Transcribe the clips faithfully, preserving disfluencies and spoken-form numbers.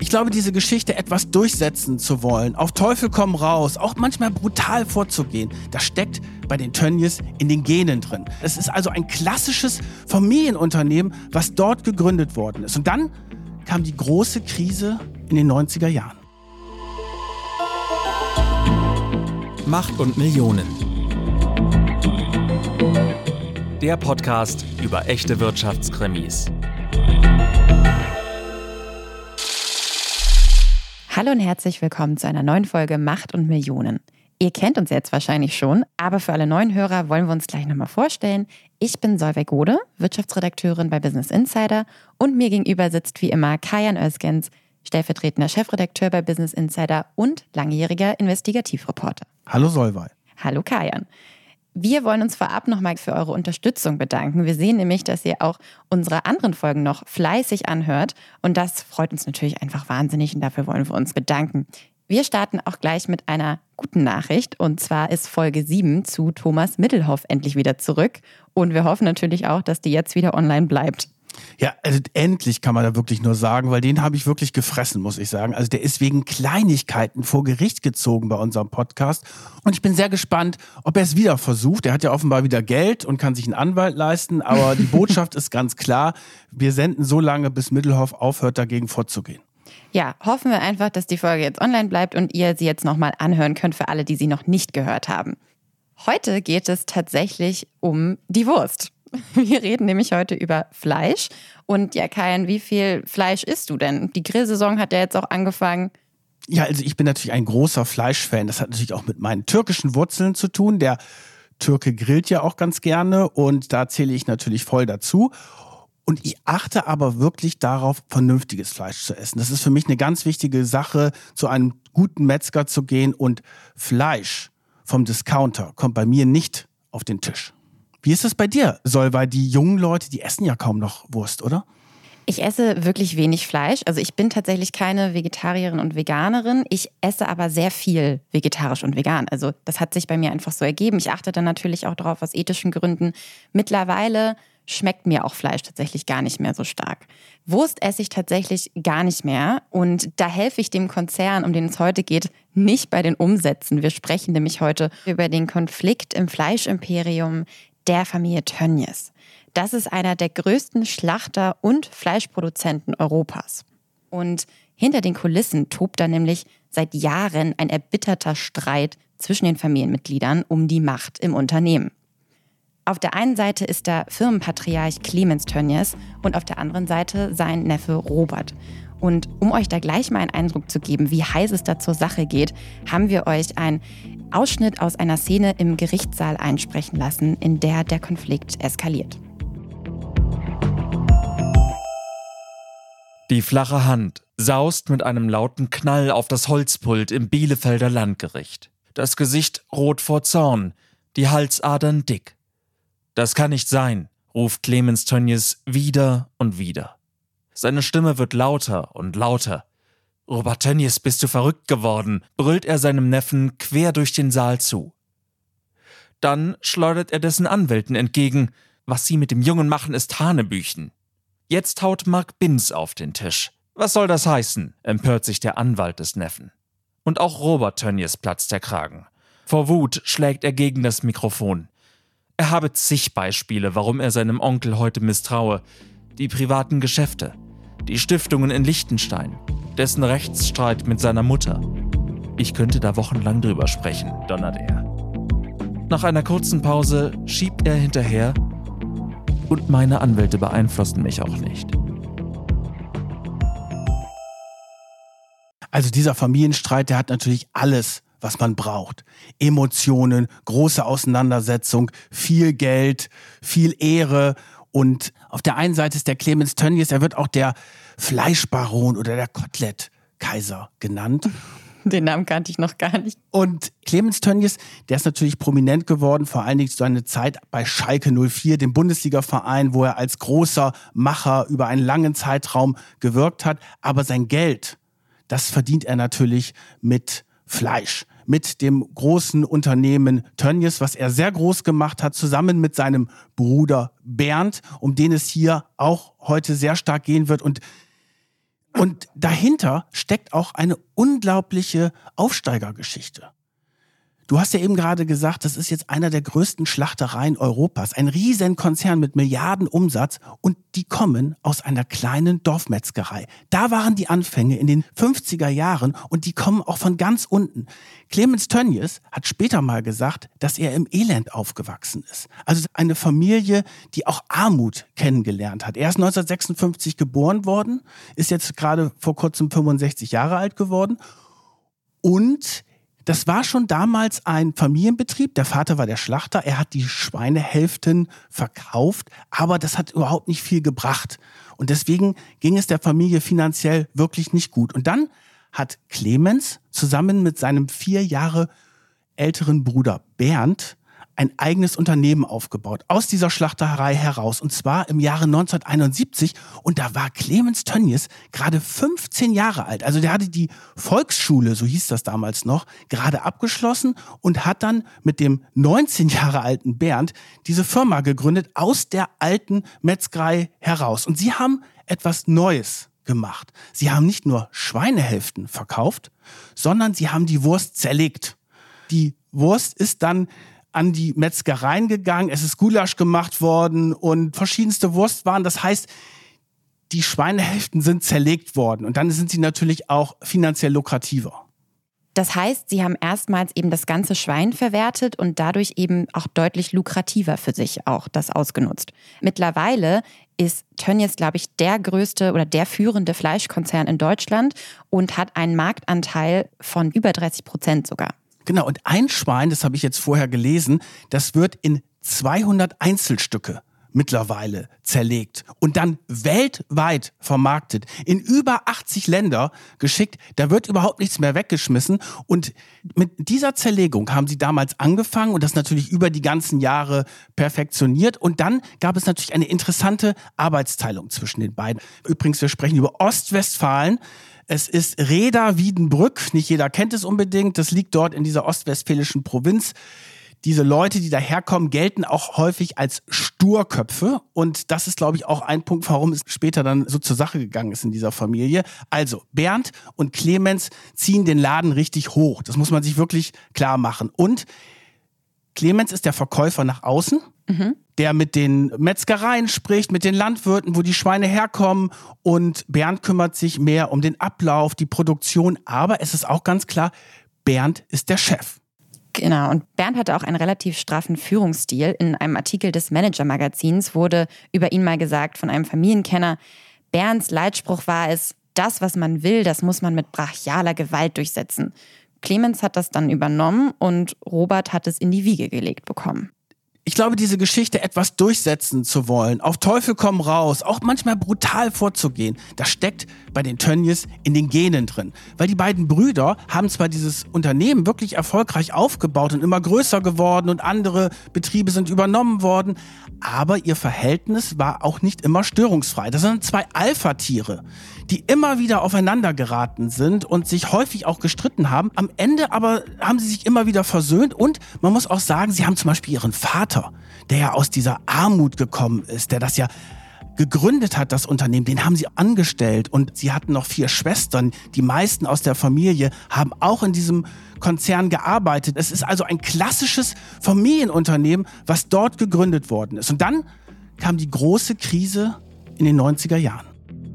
Ich glaube, diese Geschichte, etwas durchsetzen zu wollen, auf Teufel komm raus, auch manchmal brutal vorzugehen, das steckt bei den Tönnies in den Genen drin. Es ist also ein klassisches Familienunternehmen, was dort gegründet worden ist. Und dann kam die große Krise in den neunziger Jahren. Macht und Millionen. Der Podcast über echte Wirtschaftskrimis. Hallo und herzlich willkommen zu einer neuen Folge Macht und Millionen. Ihr kennt uns jetzt wahrscheinlich schon, aber für alle neuen Hörer wollen wir uns gleich nochmal vorstellen. Ich bin Solveig Gode, Wirtschaftsredakteurin bei Business Insider, und mir gegenüber sitzt wie immer Kajan Özgens, stellvertretender Chefredakteur bei Business Insider und langjähriger Investigativreporter. Hallo Solveig. Hallo Kajan. Wir wollen uns vorab nochmal für eure Unterstützung bedanken. Wir sehen nämlich, dass ihr auch unsere anderen Folgen noch fleißig anhört und das freut uns natürlich einfach wahnsinnig und dafür wollen wir uns bedanken. Wir starten auch gleich mit einer guten Nachricht und zwar ist Folge sieben zu Thomas Middelhoff endlich wieder zurück und wir hoffen natürlich auch, dass die jetzt wieder online bleibt. Ja, also endlich kann man da wirklich nur sagen, weil den habe ich wirklich gefressen, muss ich sagen. Also der ist wegen Kleinigkeiten vor Gericht gezogen bei unserem Podcast. Und ich bin sehr gespannt, ob er es wieder versucht. Er hat ja offenbar wieder Geld und kann sich einen Anwalt leisten. Aber die Botschaft ist ganz klar, wir senden so lange, bis Middelhoff aufhört, dagegen vorzugehen. Ja, hoffen wir einfach, dass die Folge jetzt online bleibt und ihr sie jetzt nochmal anhören könnt für alle, die sie noch nicht gehört haben. Heute geht es tatsächlich um die Wurst. Wir reden nämlich heute über Fleisch. Und ja, Kajan, wie viel Fleisch isst du denn? Die Grillsaison hat ja jetzt auch angefangen. Ja, also ich bin natürlich ein großer Fleischfan. Das hat natürlich auch mit meinen türkischen Wurzeln zu tun. Der Türke grillt ja auch ganz gerne und da zähle ich natürlich voll dazu. Und ich achte aber wirklich darauf, vernünftiges Fleisch zu essen. Das ist für mich eine ganz wichtige Sache, zu einem guten Metzger zu gehen. Und Fleisch vom Discounter kommt bei mir nicht auf den Tisch. Wie ist das bei dir, Solveig? Die jungen Leute, die essen ja kaum noch Wurst, oder? Ich esse wirklich wenig Fleisch. Also ich bin tatsächlich keine Vegetarierin und Veganerin. Ich esse aber sehr viel vegetarisch und vegan. Also das hat sich bei mir einfach so ergeben. Ich achte dann natürlich auch darauf aus ethischen Gründen. Mittlerweile schmeckt mir auch Fleisch tatsächlich gar nicht mehr so stark. Wurst esse ich tatsächlich gar nicht mehr. Und da helfe ich dem Konzern, um den es heute geht, nicht bei den Umsätzen. Wir sprechen nämlich heute über den Konflikt im Fleischimperium der Familie Tönnies. Das ist einer der größten Schlachter und Fleischproduzenten Europas. Und hinter den Kulissen tobt da nämlich seit Jahren ein erbitterter Streit zwischen den Familienmitgliedern um die Macht im Unternehmen. Auf der einen Seite ist der Firmenpatriarch Clemens Tönnies und auf der anderen Seite sein Neffe Robert. Und um euch da gleich mal einen Eindruck zu geben, wie heiß es da zur Sache geht, haben wir euch einen Ausschnitt aus einer Szene im Gerichtssaal einsprechen lassen, in der der Konflikt eskaliert. Die flache Hand saust mit einem lauten Knall auf das Holzpult im Bielefelder Landgericht. Das Gesicht rot vor Zorn, die Halsadern dick. Das kann nicht sein, ruft Clemens Tönnies wieder und wieder. Seine Stimme wird lauter und lauter. »Robert Tönnies, bist du verrückt geworden?« brüllt er seinem Neffen quer durch den Saal zu. Dann schleudert er dessen Anwälten entgegen. »Was Sie mit dem Jungen machen, ist Hanebüchen.« Jetzt haut Mark Binz auf den Tisch. »Was soll das heißen?« empört sich der Anwalt des Neffen. Und auch Robert Tönnies platzt der Kragen. Vor Wut schlägt er gegen das Mikrofon. Er habe zig Beispiele, warum er seinem Onkel heute misstraue. Die privaten Geschäfte, die Stiftungen in Liechtenstein, dessen Rechtsstreit mit seiner Mutter. Ich könnte da wochenlang drüber sprechen, donnert er. Nach einer kurzen Pause schiebt er hinterher: Und meine Anwälte beeinflussen mich auch nicht. Also dieser Familienstreit, der hat natürlich alles, was man braucht. Emotionen, große Auseinandersetzung, viel Geld, viel Ehre. Und auf der einen Seite ist der Clemens Tönnies, er wird auch der Fleischbaron oder der Kotelett-Kaiser genannt. Den Namen kannte ich noch gar nicht. Und Clemens Tönnies, der ist natürlich prominent geworden, vor allen Dingen zu seiner Zeit bei Schalke null vier, dem Bundesliga-Verein, wo er als großer Macher über einen langen Zeitraum gewirkt hat. Aber sein Geld, das verdient er natürlich mit Fleisch, mit dem großen Unternehmen Tönnies, was er sehr groß gemacht hat, zusammen mit seinem Bruder Bernd, um den es hier auch heute sehr stark gehen wird. Und Und dahinter steckt auch eine unglaubliche Aufsteigergeschichte. Du hast ja eben gerade gesagt, das ist jetzt einer der größten Schlachtereien Europas. Ein Riesenkonzern mit Milliarden Umsatz und die kommen aus einer kleinen Dorfmetzgerei. Da waren die Anfänge in den fünfziger Jahren und die kommen auch von ganz unten. Clemens Tönnies hat später mal gesagt, dass er im Elend aufgewachsen ist. Also eine Familie, die auch Armut kennengelernt hat. Er ist neunzehnhundertsechsundfünfzig geboren worden, ist jetzt gerade vor kurzem fünfundsechzig Jahre alt geworden und das war schon damals ein Familienbetrieb. Der Vater war der Schlachter. Er hat die Schweinehälften verkauft, aber das hat überhaupt nicht viel gebracht. Und deswegen ging es der Familie finanziell wirklich nicht gut. Und dann hat Clemens zusammen mit seinem vier Jahre älteren Bruder Bernd ein eigenes Unternehmen aufgebaut, aus dieser Schlachterei heraus. Und zwar im Jahre neunzehnhunderteinundsiebzig. Und da war Clemens Tönnies gerade fünfzehn Jahre alt. Also der hatte die Volksschule, so hieß das damals noch, gerade abgeschlossen und hat dann mit dem neunzehn Jahre alten Bernd diese Firma gegründet, aus der alten Metzgerei heraus. Und sie haben etwas Neues gemacht. Sie haben nicht nur Schweinehälften verkauft, sondern sie haben die Wurst zerlegt. Die Wurst ist dann an die Metzgereien gegangen, es ist Gulasch gemacht worden und verschiedenste Wurstwaren. Das heißt, die Schweinehälften sind zerlegt worden und dann sind sie natürlich auch finanziell lukrativer. Das heißt, sie haben erstmals eben das ganze Schwein verwertet und dadurch eben auch deutlich lukrativer für sich auch das ausgenutzt. Mittlerweile ist Tönnies, glaube ich, der größte oder der führende Fleischkonzern in Deutschland und hat einen Marktanteil von über dreißig Prozent sogar. Genau, und ein Schwein, das habe ich jetzt vorher gelesen, das wird in zweihundert Einzelstücke mittlerweile zerlegt und dann weltweit vermarktet, in über achtzig Länder geschickt. Da wird überhaupt nichts mehr weggeschmissen. Und mit dieser Zerlegung haben sie damals angefangen und das natürlich über die ganzen Jahre perfektioniert. Und dann gab es natürlich eine interessante Arbeitsteilung zwischen den beiden. Übrigens, wir sprechen über Ostwestfalen. Es ist Reda-Wiedenbrück, nicht jeder kennt es unbedingt, das liegt dort in dieser ostwestfälischen Provinz. Diese Leute, die daherkommen, gelten auch häufig als Sturköpfe und das ist, glaube ich, auch ein Punkt, warum es später dann so zur Sache gegangen ist in dieser Familie. Also Bernd und Clemens ziehen den Laden richtig hoch, das muss man sich wirklich klar machen. Und Clemens ist der Verkäufer nach außen, mhm. der mit den Metzgereien spricht, mit den Landwirten, wo die Schweine herkommen und Bernd kümmert sich mehr um den Ablauf, die Produktion, aber es ist auch ganz klar, Bernd ist der Chef. Genau, und Bernd hatte auch einen relativ straffen Führungsstil. In einem Artikel des Manager-Magazins wurde über ihn mal gesagt von einem Familienkenner, Bernds Leitspruch war es, das, was man will, das muss man mit brachialer Gewalt durchsetzen. Clemens hat das dann übernommen und Robert hat es in die Wiege gelegt bekommen. Ich glaube, diese Geschichte etwas durchsetzen zu wollen, auf Teufel komm raus, auch manchmal brutal vorzugehen, das steckt bei den Tönnies in den Genen drin. Weil die beiden Brüder haben zwar dieses Unternehmen wirklich erfolgreich aufgebaut und immer größer geworden und andere Betriebe sind übernommen worden, aber ihr Verhältnis war auch nicht immer störungsfrei. Das sind zwei Alpha-Tiere, die immer wieder aufeinander geraten sind und sich häufig auch gestritten haben. Am Ende aber haben sie sich immer wieder versöhnt und man muss auch sagen, sie haben zum Beispiel ihren Vater, der ja aus dieser Armut gekommen ist, der das ja gegründet hat, das Unternehmen, den haben sie angestellt und sie hatten noch vier Schwestern. Die meisten aus der Familie haben auch in diesem Konzern gearbeitet. Es ist also ein klassisches Familienunternehmen, was dort gegründet worden ist. Und dann kam die große Krise in den neunziger Jahren.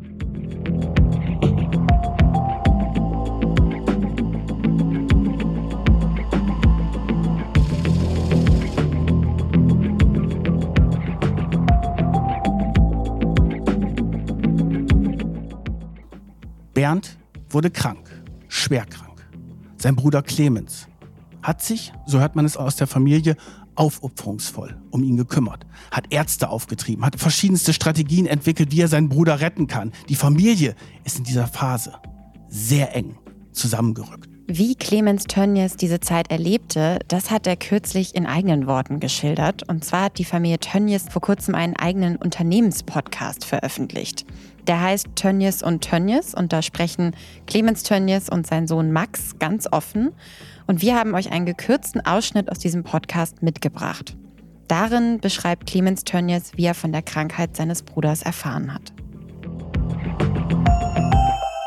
Bernd wurde krank, schwer krank. Sein Bruder Clemens hat sich, so hört man es aus der Familie, aufopferungsvoll um ihn gekümmert, hat Ärzte aufgetrieben, hat verschiedenste Strategien entwickelt, wie er seinen Bruder retten kann. Die Familie ist in dieser Phase sehr eng zusammengerückt. Wie Clemens Tönnies diese Zeit erlebte, das hat er kürzlich in eigenen Worten geschildert. Und zwar hat die Familie Tönnies vor kurzem einen eigenen Unternehmenspodcast veröffentlicht. Der heißt Tönnies und Tönnies und da sprechen Clemens Tönnies und sein Sohn Max ganz offen. Und wir haben euch einen gekürzten Ausschnitt aus diesem Podcast mitgebracht. Darin beschreibt Clemens Tönnies, wie er von der Krankheit seines Bruders erfahren hat.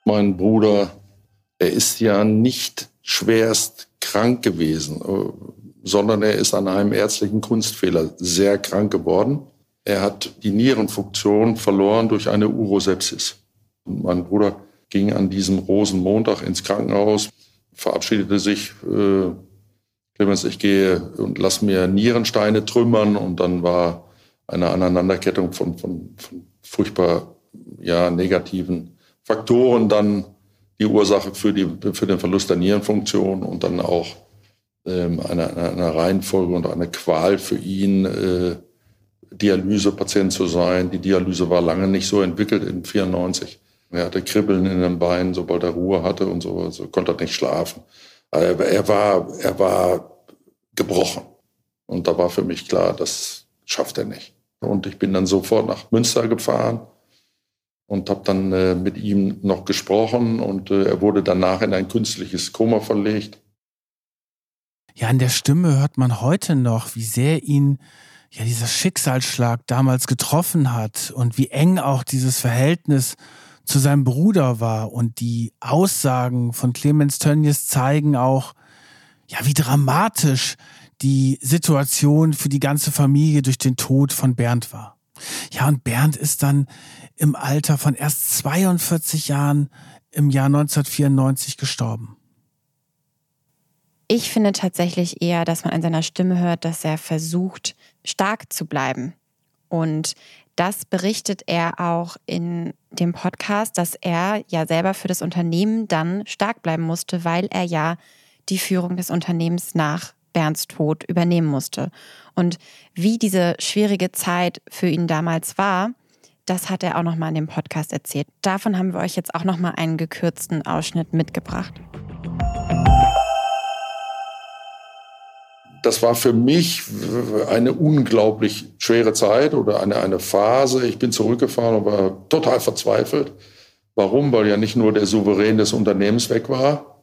Mein Bruder, er ist ja nicht schwerst krank gewesen, sondern er ist an einem ärztlichen Kunstfehler sehr krank geworden. Er hat die Nierenfunktion verloren durch eine Urosepsis. Mein Bruder ging an diesem Rosenmontag ins Krankenhaus, verabschiedete sich, äh, Clemens, ich gehe und lass mir Nierensteine trümmern, und dann war eine Aneinanderkettung von, von, von furchtbar ja, negativen Faktoren dann die Ursache für, die, für den Verlust der Nierenfunktion und dann auch ähm, eine, eine Reihenfolge und eine Qual für ihn, äh, Dialysepatient zu sein. Die Dialyse war lange nicht so entwickelt in vierundneunzig. Er hatte Kribbeln in den Beinen, sobald er Ruhe hatte und so, also konnte er nicht schlafen. Aber er war, er war gebrochen. Und da war für mich klar, das schafft er nicht. Und ich bin dann sofort nach Münster gefahren und habe dann äh, mit ihm noch gesprochen. Und äh, er wurde danach in ein künstliches Koma verlegt. Ja, an der Stimme hört man heute noch, wie sehr ihn ja dieser Schicksalsschlag damals getroffen hat und wie eng auch dieses Verhältnis zu seinem Bruder war. Und die Aussagen von Clemens Tönnies zeigen auch, ja, wie dramatisch die Situation für die ganze Familie durch den Tod von Bernd war. Ja, und Bernd ist dann im Alter von erst zweiundvierzig Jahren im Jahr neunzehnhundertvierundneunzig gestorben. Ich finde tatsächlich eher, dass man an seiner Stimme hört, dass er versucht, stark zu bleiben. Und das berichtet er auch in dem Podcast, dass er ja selber für das Unternehmen dann stark bleiben musste, weil er ja die Führung des Unternehmens nach Bernds Tod übernehmen musste. Und wie diese schwierige Zeit für ihn damals war, das hat er auch nochmal in dem Podcast erzählt. Davon haben wir euch jetzt auch nochmal einen gekürzten Ausschnitt mitgebracht. Das war für mich eine unglaublich schwere Zeit oder eine, eine Phase. Ich bin zurückgefahren und war total verzweifelt. Warum? Weil ja nicht nur der Souverän des Unternehmens weg war.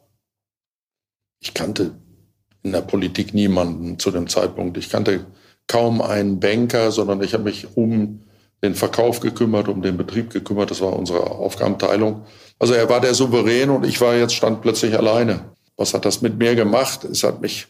Ich kannte in der Politik niemanden zu dem Zeitpunkt. Ich kannte kaum einen Banker, sondern ich habe mich um den Verkauf gekümmert, um den Betrieb gekümmert. Das war unsere Aufgabenteilung. Also er war der Souverän und ich war jetzt, stand plötzlich alleine. Was hat das mit mir gemacht? Es hat mich...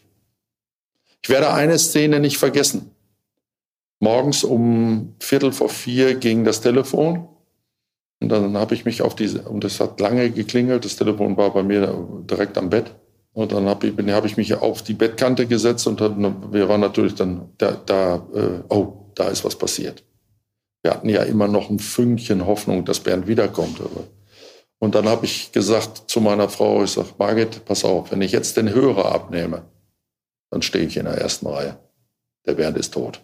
Ich werde eine Szene nicht vergessen. Morgens um Viertel vor vier ging das Telefon. Und dann habe ich mich auf diese, und es hat lange geklingelt, das Telefon war bei mir direkt am Bett. Und dann habe ich, hab ich mich auf die Bettkante gesetzt und dann, wir waren natürlich dann, da, da äh, oh, da ist was passiert. Wir hatten ja immer noch ein Fünkchen Hoffnung, dass Bernd wiederkommt. Und dann habe ich gesagt zu meiner Frau, ich sage, Margit, pass auf, wenn ich jetzt den Hörer abnehme, dann stehe ich in der ersten Reihe. Der Bernd ist tot.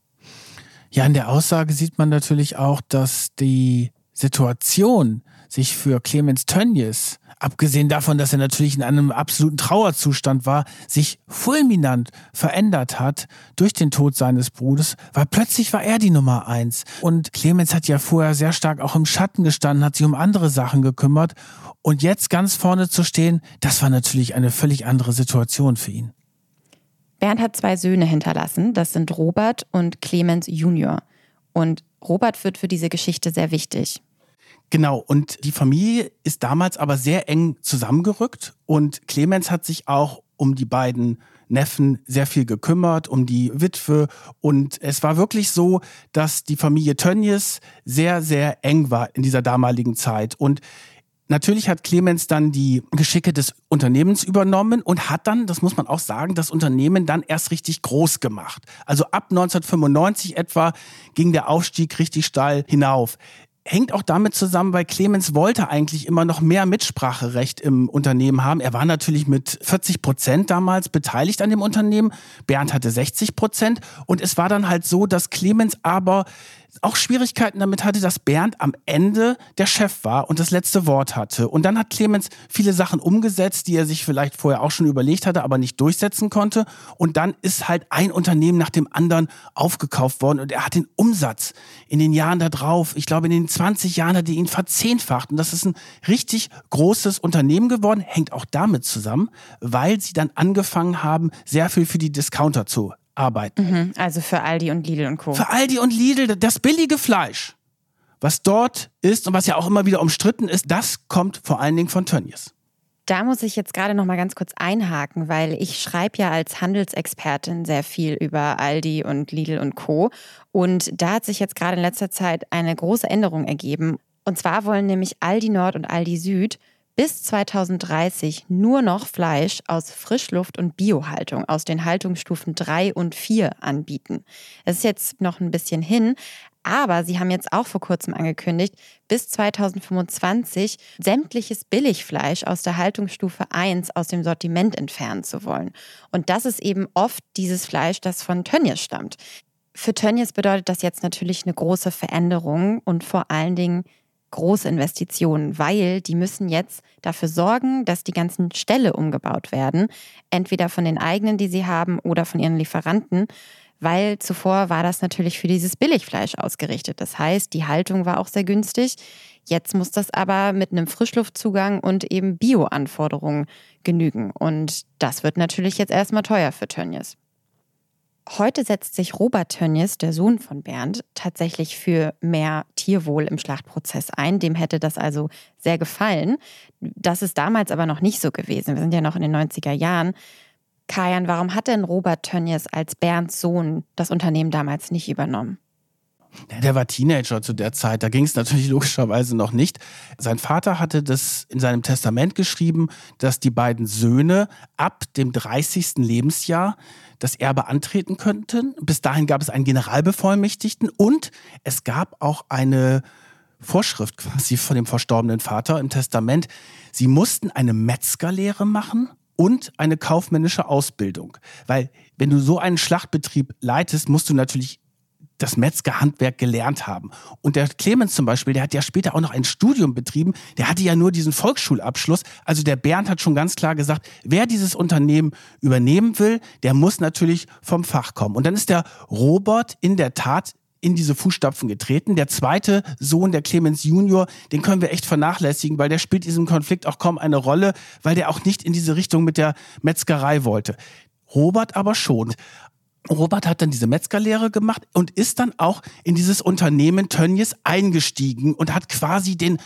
Ja, in der Aussage sieht man natürlich auch, dass die Situation sich für Clemens Tönnies, abgesehen davon, dass er natürlich in einem absoluten Trauerzustand war, sich fulminant verändert hat durch den Tod seines Bruders, weil plötzlich war er die Nummer eins. Und Clemens hat ja vorher sehr stark auch im Schatten gestanden, hat sich um andere Sachen gekümmert. Und jetzt ganz vorne zu stehen, das war natürlich eine völlig andere Situation für ihn. Bernd hat zwei Söhne hinterlassen, das sind Robert und Clemens Junior. Und Robert wird für diese Geschichte sehr wichtig. Genau, und die Familie ist damals aber sehr eng zusammengerückt und Clemens hat sich auch um die beiden Neffen sehr viel gekümmert, um die Witwe, und es war wirklich so, dass die Familie Tönnies sehr, sehr eng war in dieser damaligen Zeit. Und natürlich hat Clemens dann die Geschicke des Unternehmens übernommen und hat dann, das muss man auch sagen, das Unternehmen dann erst richtig groß gemacht. Also ab neunzehnhundertfünfundneunzig etwa ging der Aufstieg richtig steil hinauf. Hängt auch damit zusammen, weil Clemens wollte eigentlich immer noch mehr Mitspracherecht im Unternehmen haben. Er war natürlich mit vierzig Prozent damals beteiligt an dem Unternehmen. Bernd hatte sechzig Prozent. Und es war dann halt so, dass Clemens aber auch Schwierigkeiten damit hatte, dass Bernd am Ende der Chef war und das letzte Wort hatte. Und dann hat Clemens viele Sachen umgesetzt, die er sich vielleicht vorher auch schon überlegt hatte, aber nicht durchsetzen konnte. Und dann ist halt ein Unternehmen nach dem anderen aufgekauft worden und er hat den Umsatz in den Jahren da drauf, ich glaube in den zwanzig Jahren hat er ihn verzehnfacht. Und das ist ein richtig großes Unternehmen geworden, hängt auch damit zusammen, weil sie dann angefangen haben, sehr viel für die Discounter zu arbeiten. Mhm, also für Aldi und Lidl und Co. Für Aldi und Lidl, das billige Fleisch, was dort ist und was ja auch immer wieder umstritten ist, das kommt vor allen Dingen von Tönnies. Da muss ich jetzt gerade noch mal ganz kurz einhaken, weil ich schreibe ja als Handelsexpertin sehr viel über Aldi und Lidl und Co. Und da hat sich jetzt gerade in letzter Zeit eine große Änderung ergeben. Und zwar wollen nämlich Aldi Nord und Aldi Süd bis zweitausenddreißig nur noch Fleisch aus Frischluft- und Biohaltung aus den Haltungsstufen drei und vier anbieten. Es ist jetzt noch ein bisschen hin, aber sie haben jetzt auch vor kurzem angekündigt, bis zweitausendfünfundzwanzig sämtliches Billigfleisch aus der Haltungsstufe eins aus dem Sortiment entfernen zu wollen. Und das ist eben oft dieses Fleisch, das von Tönnies stammt. Für Tönnies bedeutet das jetzt natürlich eine große Veränderung und vor allen Dingen große Investitionen, weil die müssen jetzt dafür sorgen, dass die ganzen Ställe umgebaut werden, entweder von den eigenen, die sie haben, oder von ihren Lieferanten, weil zuvor war das natürlich für dieses Billigfleisch ausgerichtet. Das heißt, die Haltung war auch sehr günstig. Jetzt muss das aber mit einem Frischluftzugang und eben Bio-Anforderungen genügen. Und das wird natürlich jetzt erstmal teuer für Tönnies. Heute setzt sich Robert Tönnies, der Sohn von Bernd, tatsächlich für mehr Tierwohl im Schlachtprozess ein. Dem hätte das also sehr gefallen. Das ist damals aber noch nicht so gewesen. Wir sind ja noch in den neunziger Jahren. Kajan, warum hat denn Robert Tönnies als Bernds Sohn das Unternehmen damals nicht übernommen? Ja, der war Teenager zu der Zeit, da ging es natürlich logischerweise noch nicht. Sein Vater hatte das in seinem Testament geschrieben, dass die beiden Söhne ab dem dreißigsten Lebensjahr das Erbe antreten könnten. Bis dahin gab es einen Generalbevollmächtigten und es gab auch eine Vorschrift quasi von dem verstorbenen Vater im Testament. Sie mussten eine Metzgerlehre machen und eine kaufmännische Ausbildung. Weil wenn du so einen Schlachtbetrieb leitest, musst du natürlich das Metzgerhandwerk gelernt haben. Und der Clemens zum Beispiel, der hat ja später auch noch ein Studium betrieben, der hatte ja nur diesen Volksschulabschluss. Also der Bernd hat schon ganz klar gesagt, wer dieses Unternehmen übernehmen will, der muss natürlich vom Fach kommen. Und dann ist der Robert in der Tat in diese Fußstapfen getreten. Der zweite Sohn, der Clemens Junior, den können wir echt vernachlässigen, weil der spielt in diesem Konflikt auch kaum eine Rolle, weil der auch nicht in diese Richtung mit der Metzgerei wollte. Robert aber schon. Robert hat dann diese Metzgerlehre gemacht und ist dann auch in dieses Unternehmen Tönnies eingestiegen und hat quasi den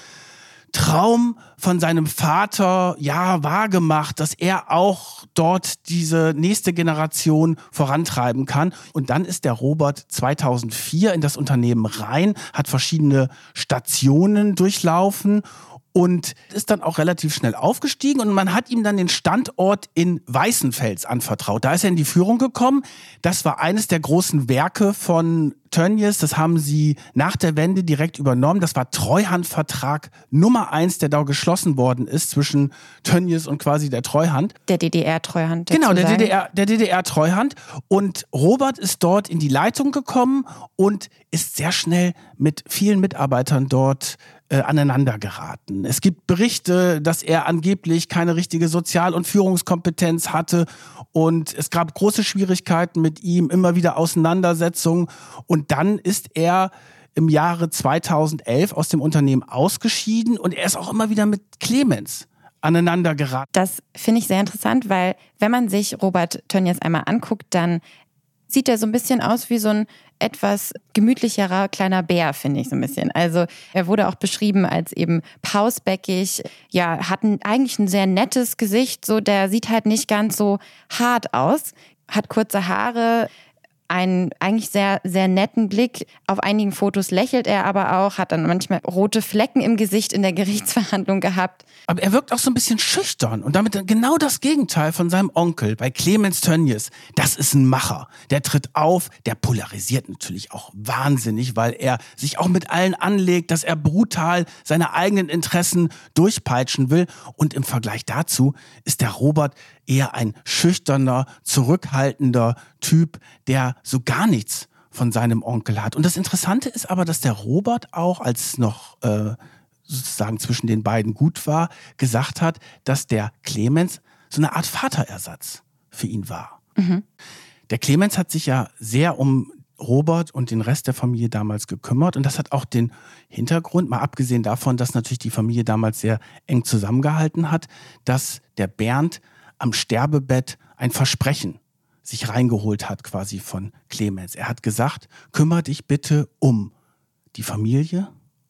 Traum von seinem Vater, ja, wahrgemacht, dass er auch dort diese nächste Generation vorantreiben kann. Und dann ist der Robert zweitausendvier in das Unternehmen rein, hat verschiedene Stationen durchlaufen und ist dann auch relativ schnell aufgestiegen und man hat ihm dann den Standort in Weißenfels anvertraut. Da ist er in die Führung gekommen. Das war eines der großen Werke von Tönnies. Das haben sie nach der Wende direkt übernommen. Das war Treuhandvertrag Nummer eins, der da geschlossen worden ist zwischen Tönnies und quasi der Treuhand. Der D D R-Treuhand. Genau, der D D R, der D D R-Treuhand. Und Robert ist dort in die Leitung gekommen und ist sehr schnell mit vielen Mitarbeitern dort äh, aneinander geraten. Es gibt Berichte, dass er angeblich keine richtige Sozial- und Führungskompetenz hatte und es gab große Schwierigkeiten mit ihm, immer wieder Auseinandersetzungen und dann ist er im Jahre zweitausendelf aus dem Unternehmen ausgeschieden und er ist auch immer wieder mit Clemens aneinander geraten. Das finde ich sehr interessant, weil wenn man sich Robert Tönnies einmal anguckt, dann sieht er so ein bisschen aus wie so ein etwas gemütlicherer kleiner Bär, finde ich so ein bisschen. Also er wurde auch beschrieben als eben pausbäckig, ja, hat ein, eigentlich ein sehr nettes Gesicht, so der sieht halt nicht ganz so hart aus, hat kurze Haare, einen eigentlich sehr, sehr netten Blick. Auf einigen Fotos lächelt er aber auch, hat dann manchmal rote Flecken im Gesicht in der Gerichtsverhandlung gehabt. Aber er wirkt auch so ein bisschen schüchtern und damit genau das Gegenteil von seinem Onkel bei Clemens Tönnies. Das ist ein Macher. Der tritt auf, der polarisiert natürlich auch wahnsinnig, weil er sich auch mit allen anlegt, dass er brutal seine eigenen Interessen durchpeitschen will. Und im Vergleich dazu ist der Robert eher ein schüchterner, zurückhaltender Typ, der so gar nichts von seinem Onkel hat. Und das Interessante ist aber, dass der Robert auch, als es noch äh, sozusagen zwischen den beiden gut war, gesagt hat, dass der Clemens so eine Art Vaterersatz für ihn war. Mhm. Der Clemens hat sich ja sehr um Robert und den Rest der Familie damals gekümmert und das hat auch den Hintergrund, mal abgesehen davon, dass natürlich die Familie damals sehr eng zusammengehalten hat, dass der Bernd am Sterbebett ein Versprechen sich reingeholt hat quasi von Clemens. Er hat gesagt, kümmere dich bitte um die Familie,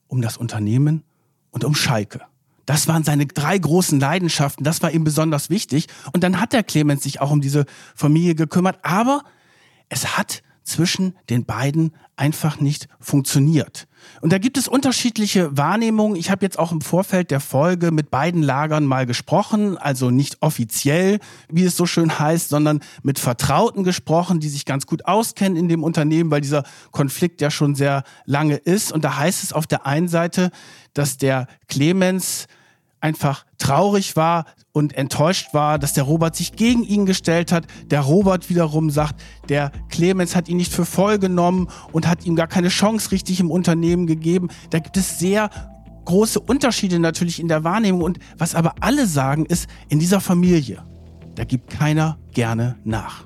um das Unternehmen und um Schalke. Das waren seine drei großen Leidenschaften, das war ihm besonders wichtig. Und dann hat der Clemens sich auch um diese Familie gekümmert, aber es hat zwischen den beiden einfach nicht funktioniert. Und da gibt es unterschiedliche Wahrnehmungen. Ich habe jetzt auch im Vorfeld der Folge mit beiden Lagern mal gesprochen, also nicht offiziell, wie es so schön heißt, sondern mit Vertrauten gesprochen, die sich ganz gut auskennen in dem Unternehmen, weil dieser Konflikt ja schon sehr lange ist. Und da heißt es auf der einen Seite, dass der Clemens einfach traurig war und enttäuscht war, dass der Robert sich gegen ihn gestellt hat. Der Robert wiederum sagt, der Clemens hat ihn nicht für voll genommen und hat ihm gar keine Chance richtig im Unternehmen gegeben. Da gibt es sehr große Unterschiede natürlich in der Wahrnehmung. Und was aber alle sagen ist, in dieser Familie, da gibt keiner gerne nach.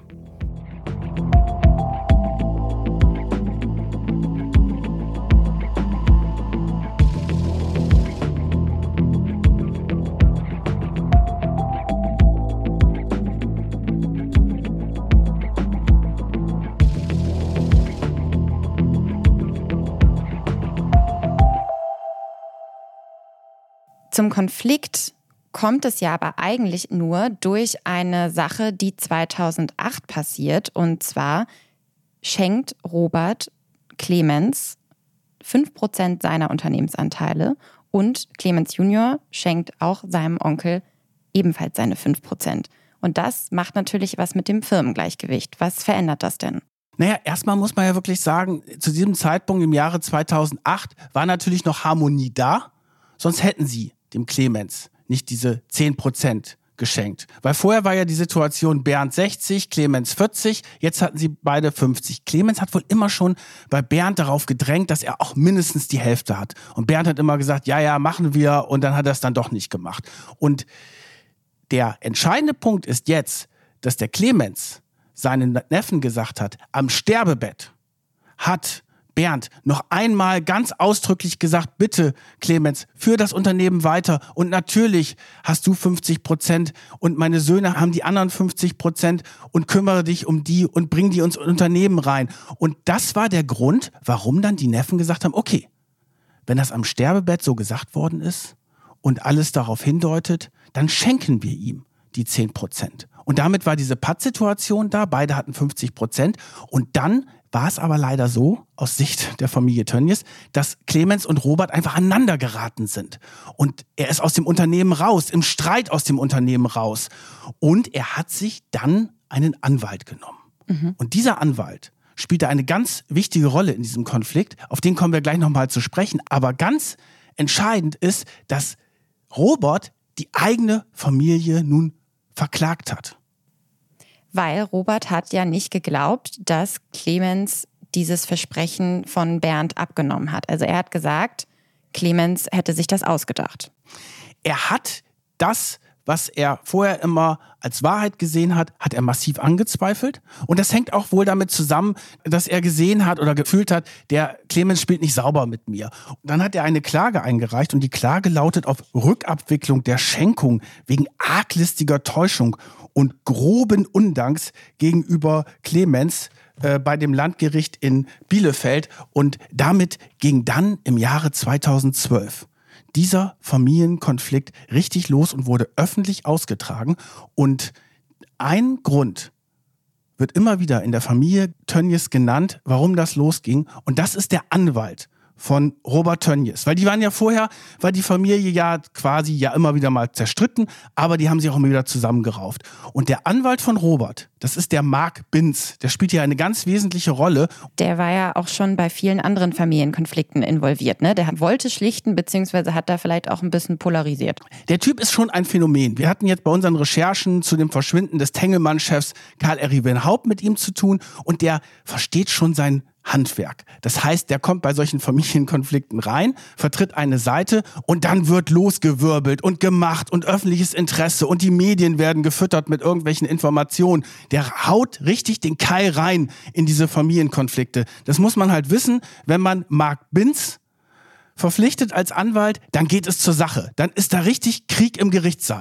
Zum Konflikt kommt es ja aber eigentlich nur durch eine Sache, die zweitausendacht passiert. Und zwar schenkt Robert Clemens fünf Prozent seiner Unternehmensanteile und Clemens Junior schenkt auch seinem Onkel ebenfalls seine fünf Prozent. Und das macht natürlich was mit dem Firmengleichgewicht. Was verändert das denn? Naja, erstmal muss man ja wirklich sagen, zu diesem Zeitpunkt im Jahre zweitausendacht war natürlich noch Harmonie da. Sonst hätten sie dem Clemens nicht diese zehn Prozent geschenkt. Weil vorher war ja die Situation Bernd sechzig, Clemens vierzig, jetzt hatten sie beide fünfzig. Clemens hat wohl immer schon bei Bernd darauf gedrängt, dass er auch mindestens die Hälfte hat. Und Bernd hat immer gesagt, ja, ja, machen wir, und dann hat er es dann doch nicht gemacht. Und der entscheidende Punkt ist jetzt, dass der Clemens seinen Neffen gesagt hat, am Sterbebett hat Bernd noch einmal ganz ausdrücklich gesagt, bitte Clemens, führ das Unternehmen weiter und natürlich hast du fünfzig Prozent und meine Söhne haben die anderen fünfzig Prozent und kümmere dich um die und bring die ins Unternehmen rein. Und das war der Grund, warum dann die Neffen gesagt haben, okay, wenn das am Sterbebett so gesagt worden ist und alles darauf hindeutet, dann schenken wir ihm die zehn Prozent. Und damit war diese Pattsituation da, beide hatten fünfzig Prozent und dann war es aber leider so, aus Sicht der Familie Tönnies, dass Clemens und Robert einfach aneinander geraten sind. Und er ist aus dem Unternehmen raus, im Streit aus dem Unternehmen raus. Und er hat sich dann einen Anwalt genommen. Mhm. Und dieser Anwalt spielte eine ganz wichtige Rolle in diesem Konflikt. Auf den kommen wir gleich nochmal zu sprechen. Aber ganz entscheidend ist, dass Robert die eigene Familie nun verklagt hat. Weil Robert hat ja nicht geglaubt, dass Clemens dieses Versprechen von Bernd abgenommen hat. Also er hat gesagt, Clemens hätte sich das ausgedacht. Er hat das, was er vorher immer als Wahrheit gesehen hat, hat er massiv angezweifelt. Und das hängt auch wohl damit zusammen, dass er gesehen hat oder gefühlt hat, der Clemens spielt nicht sauber mit mir. Und dann hat er eine Klage eingereicht und die Klage lautet auf Rückabwicklung der Schenkung wegen arglistiger Täuschung und groben Undanks gegenüber Clemens äh, bei dem Landgericht in Bielefeld. Und damit ging dann im Jahre zweitausendzwölf dieser Familienkonflikt richtig los und wurde öffentlich ausgetragen. Und ein Grund wird immer wieder in der Familie Tönnies genannt, warum das losging. Und das ist der Anwalt von Robert Tönnies. Weil die waren ja vorher, war die Familie ja quasi ja immer wieder mal zerstritten, aber die haben sich auch immer wieder zusammengerauft. Und der Anwalt von Robert, das ist der Marc Binz, der spielt hier eine ganz wesentliche Rolle. Der war ja auch schon bei vielen anderen Familienkonflikten involviert, ne? Der wollte schlichten, beziehungsweise hat da vielleicht auch ein bisschen polarisiert. Der Typ ist schon ein Phänomen. Wir hatten jetzt bei unseren Recherchen zu dem Verschwinden des Tengelmann-Chefs Karl Erwin Haupt mit ihm zu tun und der versteht schon sein Handwerk. Das heißt, der kommt bei solchen Familienkonflikten rein, vertritt eine Seite und dann wird losgewirbelt und gemacht und öffentliches Interesse und die Medien werden gefüttert mit irgendwelchen Informationen. Der haut richtig den Keil rein in diese Familienkonflikte. Das muss man halt wissen, wenn man Marc Binz verpflichtet als Anwalt, dann geht es zur Sache. Dann ist da richtig Krieg im Gerichtssaal.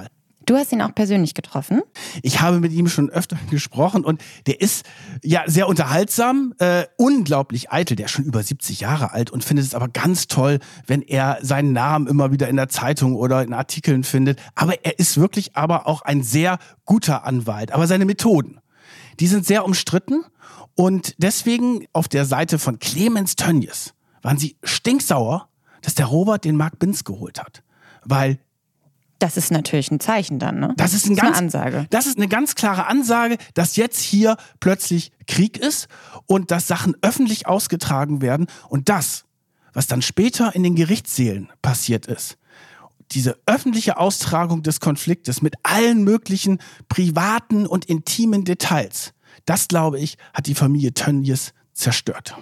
Du hast ihn auch persönlich getroffen? Ich habe mit ihm schon öfter gesprochen und der ist ja sehr unterhaltsam, äh, unglaublich eitel. Der ist schon über siebzig Jahre alt und findet es aber ganz toll, wenn er seinen Namen immer wieder in der Zeitung oder in Artikeln findet. Aber er ist wirklich aber auch ein sehr guter Anwalt. Aber seine Methoden, die sind sehr umstritten und deswegen auf der Seite von Clemens Tönnies waren sie stinksauer, dass der Robert den Marc Binz geholt hat. Weil das ist natürlich ein Zeichen dann, ne? Das ist, ein das ist ganz, eine Ansage. Das ist eine ganz klare Ansage, dass jetzt hier plötzlich Krieg ist und dass Sachen öffentlich ausgetragen werden. Und das, was dann später in den Gerichtssälen passiert ist, diese öffentliche Austragung des Konfliktes mit allen möglichen privaten und intimen Details, das, glaube ich, hat die Familie Tönnies zerstört.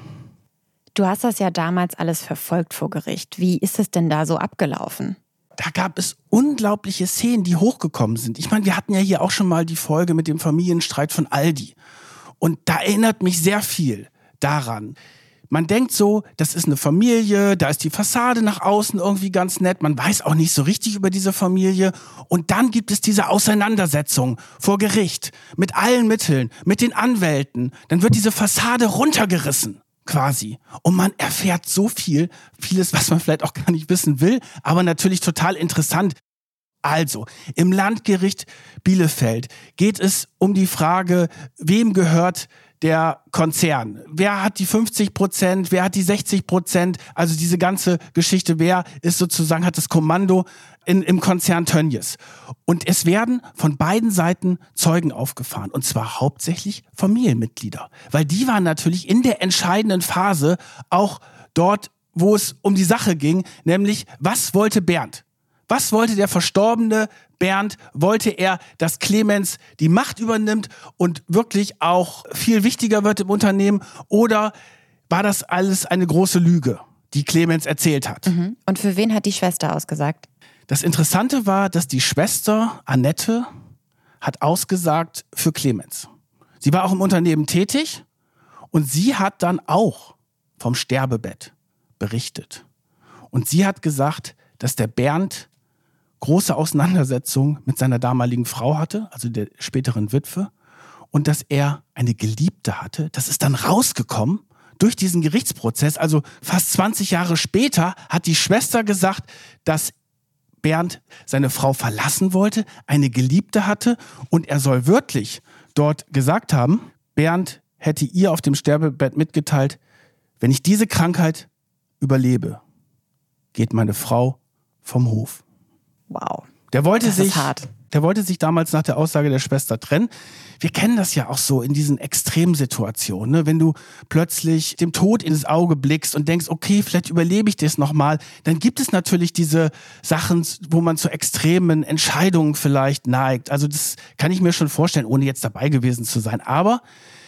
Du hast das ja damals alles verfolgt vor Gericht. Wie ist es denn da so abgelaufen? Da gab es unglaubliche Szenen, die hochgekommen sind. Ich meine, wir hatten ja hier auch schon mal die Folge mit dem Familienstreit von Aldi. Und da erinnert mich sehr viel daran. Man denkt so, das ist eine Familie, da ist die Fassade nach außen irgendwie ganz nett. Man weiß auch nicht so richtig über diese Familie. Und dann gibt es diese Auseinandersetzung vor Gericht mit allen Mitteln, mit den Anwälten. Dann wird diese Fassade runtergerissen. Quasi. Und man erfährt so viel, vieles, was man vielleicht auch gar nicht wissen will, aber natürlich total interessant. Also, im Landgericht Bielefeld geht es um die Frage, wem gehört der Konzern? Wer hat die fünfzig Prozent? Wer hat die sechzig Prozent? Also diese ganze Geschichte, wer ist sozusagen, hat das Kommando in, im Konzern Tönnies? Und es werden von beiden Seiten Zeugen aufgefahren. Und zwar hauptsächlich Familienmitglieder. Weil die waren natürlich in der entscheidenden Phase auch dort, wo es um die Sache ging. Nämlich, was wollte Bernd? Was wollte der verstorbene Bernd? Wollte er, dass Clemens die Macht übernimmt und wirklich auch viel wichtiger wird im Unternehmen? Oder war das alles eine große Lüge, die Clemens erzählt hat? Mhm. Und für wen hat die Schwester ausgesagt? Das Interessante war, dass die Schwester Annette hat ausgesagt für Clemens. Sie war auch im Unternehmen tätig und sie hat dann auch vom Sterbebett berichtet. Und sie hat gesagt, dass der Bernd große Auseinandersetzungen mit seiner damaligen Frau hatte, also der späteren Witwe, und dass er eine Geliebte hatte. Das ist dann rausgekommen durch diesen Gerichtsprozess. Also fast zwanzig Jahre später hat die Schwester gesagt, dass Bernd seine Frau verlassen wollte, eine Geliebte hatte und er soll wörtlich dort gesagt haben, Bernd hätte ihr auf dem Sterbebett mitgeteilt, wenn ich diese Krankheit überlebe, geht meine Frau vom Hof. Wow. Der wollte das sich, ist hart. Der wollte sich damals nach der Aussage der Schwester trennen. Wir kennen das ja auch so in diesen Extremsituationen, ne? Wenn du plötzlich dem Tod ins Auge blickst und denkst, okay, vielleicht überlebe ich das nochmal, dann gibt es natürlich diese Sachen, wo man zu extremen Entscheidungen vielleicht neigt. Also das kann ich mir schon vorstellen, ohne jetzt dabei gewesen zu sein. Aber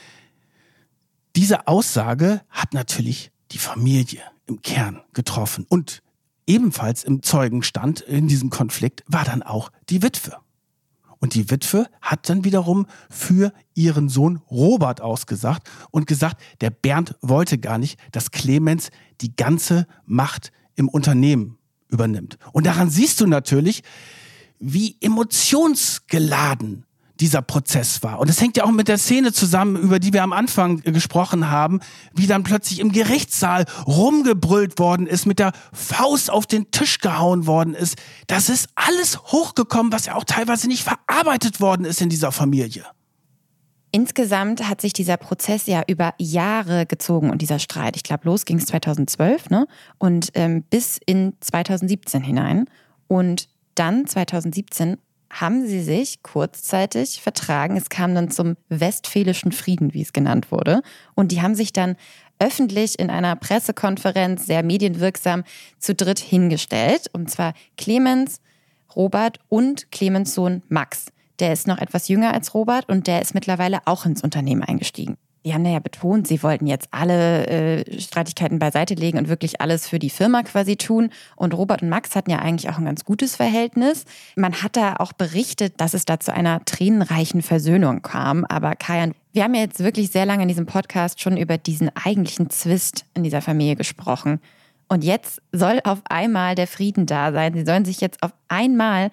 diese Aussage hat natürlich die Familie im Kern getroffen. Und ebenfalls im Zeugenstand in diesem Konflikt war dann auch die Witwe. Und die Witwe hat dann wiederum für ihren Sohn Robert ausgesagt und gesagt, der Bernd wollte gar nicht, dass Clemens die ganze Macht im Unternehmen übernimmt. Und daran siehst du natürlich, wie emotionsgeladen dieser Prozess war. Und es hängt ja auch mit der Szene zusammen, über die wir am Anfang gesprochen haben, wie dann plötzlich im Gerichtssaal rumgebrüllt worden ist, mit der Faust auf den Tisch gehauen worden ist. Das ist alles hochgekommen, was ja auch teilweise nicht verarbeitet worden ist in dieser Familie. Insgesamt hat sich dieser Prozess ja über Jahre gezogen und dieser Streit. Ich glaube, los ging es zweitausendzwölf, ne? Und ähm, bis in zweitausendsiebzehn hinein. Und dann zweitausendsiebzehn haben sie sich kurzzeitig vertragen. Es kam dann zum Westfälischen Frieden, wie es genannt wurde. Und die haben sich dann öffentlich in einer Pressekonferenz, sehr medienwirksam, zu dritt hingestellt. Und zwar Clemens, Robert und Clemens Sohn Max. Der ist noch etwas jünger als Robert und der ist mittlerweile auch ins Unternehmen eingestiegen. Die haben ja betont, sie wollten jetzt alle äh, Streitigkeiten beiseite legen und wirklich alles für die Firma quasi tun. Und Robert und Max hatten ja eigentlich auch ein ganz gutes Verhältnis. Man hat da auch berichtet, dass es da zu einer tränenreichen Versöhnung kam. Aber Kajan, wir haben ja jetzt wirklich sehr lange in diesem Podcast schon über diesen eigentlichen Zwist in dieser Familie gesprochen. Und jetzt soll auf einmal der Frieden da sein. Sie sollen sich jetzt auf einmal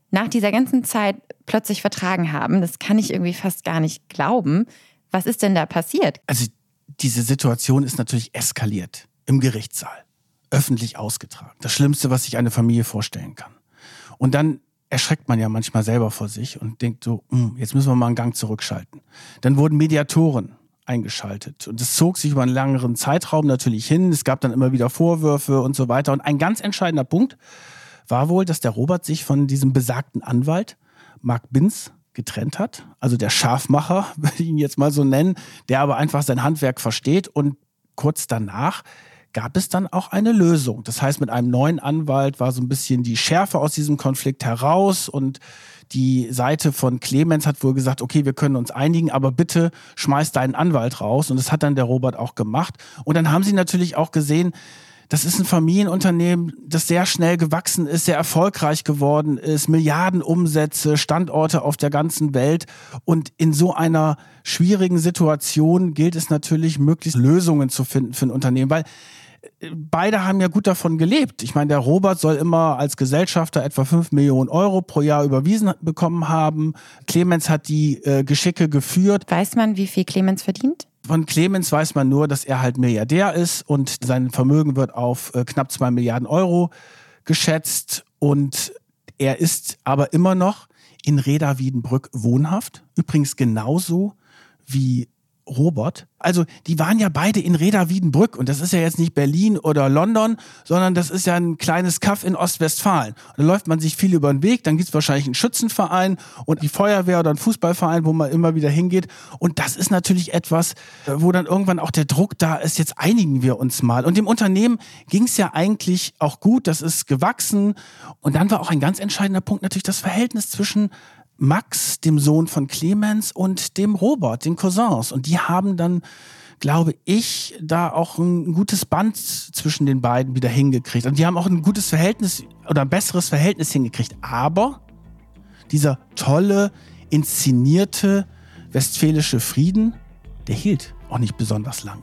nach dieser ganzen Zeit plötzlich vertragen haben. Das kann ich irgendwie fast gar nicht glauben. Was ist denn da passiert? Also diese Situation ist natürlich eskaliert im Gerichtssaal, öffentlich ausgetragen. Das Schlimmste, was sich eine Familie vorstellen kann. Und dann erschreckt man ja manchmal selber vor sich und denkt so, jetzt müssen wir mal einen Gang zurückschalten. Dann wurden Mediatoren eingeschaltet und es zog sich über einen längeren Zeitraum natürlich hin. Es gab dann immer wieder Vorwürfe und so weiter. Und ein ganz entscheidender Punkt war wohl, dass der Robert sich von diesem besagten Anwalt, Marc Binz, getrennt hat. Also der Scharfmacher, würde ich ihn jetzt mal so nennen, der aber einfach sein Handwerk versteht. Und kurz danach gab es dann auch eine Lösung. Das heißt, mit einem neuen Anwalt war so ein bisschen die Schärfe aus diesem Konflikt heraus und die Seite von Clemens hat wohl gesagt, okay, wir können uns einigen, aber bitte schmeiß deinen Anwalt raus. Und das hat dann der Robert auch gemacht. Und dann haben sie natürlich auch gesehen, das ist ein Familienunternehmen, das sehr schnell gewachsen ist, sehr erfolgreich geworden ist, Milliarden Umsätze, Standorte auf der ganzen Welt. Und in so einer schwierigen Situation gilt es natürlich, möglichst Lösungen zu finden für ein Unternehmen, weil beide haben ja gut davon gelebt. Ich meine, der Robert soll immer als Gesellschafter etwa fünf Millionen Euro pro Jahr überwiesen bekommen haben. Clemens hat die äh, Geschicke geführt. Weiß man, wie viel Clemens verdient? Von Clemens weiß man nur, dass er halt Milliardär ist und sein Vermögen wird auf äh, knapp zwei Milliarden Euro geschätzt. Und er ist aber immer noch in Reda-Wiedenbrück wohnhaft. Übrigens genauso wie Robert. Also die waren ja beide in Reda-Wiedenbrück und das ist ja jetzt nicht Berlin oder London, sondern das ist ja ein kleines Kaff in Ostwestfalen. Und da läuft man sich viel über den Weg, dann gibt es wahrscheinlich einen Schützenverein und die Feuerwehr oder einen Fußballverein, wo man immer wieder hingeht. Und das ist natürlich etwas, wo dann irgendwann auch der Druck da ist, jetzt einigen wir uns mal. Und dem Unternehmen ging es ja eigentlich auch gut, das ist gewachsen. Und dann war auch ein ganz entscheidender Punkt natürlich das Verhältnis zwischen Max, dem Sohn von Clemens, und dem Robert, den Cousins. Und die haben dann, glaube ich, da auch ein gutes Band zwischen den beiden wieder hingekriegt. Und die haben auch ein gutes Verhältnis oder ein besseres Verhältnis hingekriegt. Aber dieser tolle, inszenierte westfälische Frieden, der hielt auch nicht besonders lange.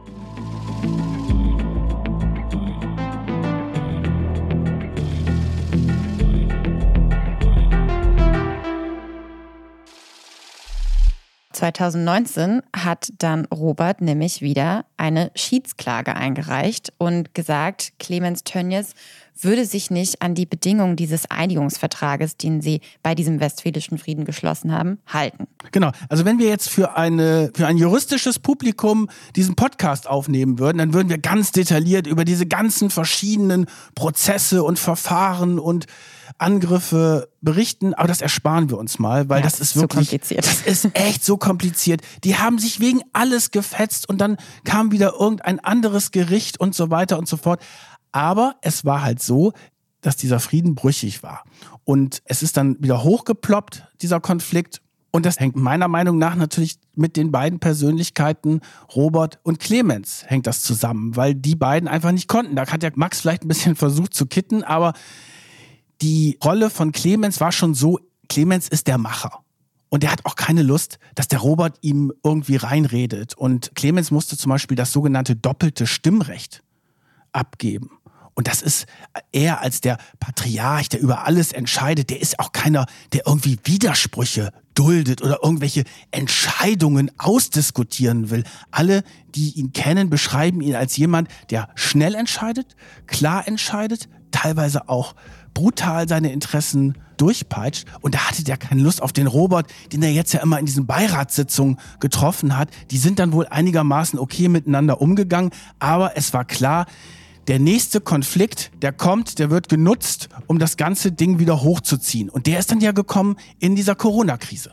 zwanzig neunzehn hat dann Robert nämlich wieder eine Schiedsklage eingereicht und gesagt, Clemens Tönnies würde sich nicht an die Bedingungen dieses Einigungsvertrages, den sie bei diesem Westfälischen Frieden geschlossen haben, halten. Genau. Also wenn wir jetzt für eine für ein juristisches Publikum diesen Podcast aufnehmen würden, dann würden wir ganz detailliert über diese ganzen verschiedenen Prozesse und Verfahren und Angriffe berichten, aber das ersparen wir uns mal, weil ja, das ist wirklich so kompliziert. Das ist echt so kompliziert. Die haben sich wegen alles gefetzt und dann kam wieder irgendein anderes Gericht und so weiter und so fort. Aber es war halt so, dass dieser Frieden brüchig war. Und es ist dann wieder hochgeploppt, dieser Konflikt. Und das hängt meiner Meinung nach natürlich mit den beiden Persönlichkeiten, Robert und Clemens, hängt das zusammen, weil die beiden einfach nicht konnten. Da hat ja Max vielleicht ein bisschen versucht zu kitten, aber die Rolle von Clemens war schon so, Clemens ist der Macher. Und er hat auch keine Lust, dass der Robert ihm irgendwie reinredet. Und Clemens musste zum Beispiel das sogenannte doppelte Stimmrecht abgeben. Und das ist er als der Patriarch, der über alles entscheidet, der ist auch keiner, der irgendwie Widersprüche duldet oder irgendwelche Entscheidungen ausdiskutieren will. Alle, die ihn kennen, beschreiben ihn als jemand, der schnell entscheidet, klar entscheidet, teilweise auch brutal seine Interessen durchpeitscht. Und da hatte der keine Lust auf den Robert, den er jetzt ja immer in diesen Beiratssitzungen getroffen hat. Die sind dann wohl einigermaßen okay miteinander umgegangen, aber es war klar, der nächste Konflikt, der kommt, der wird genutzt, um das ganze Ding wieder hochzuziehen. Und der ist dann ja gekommen in dieser Corona-Krise.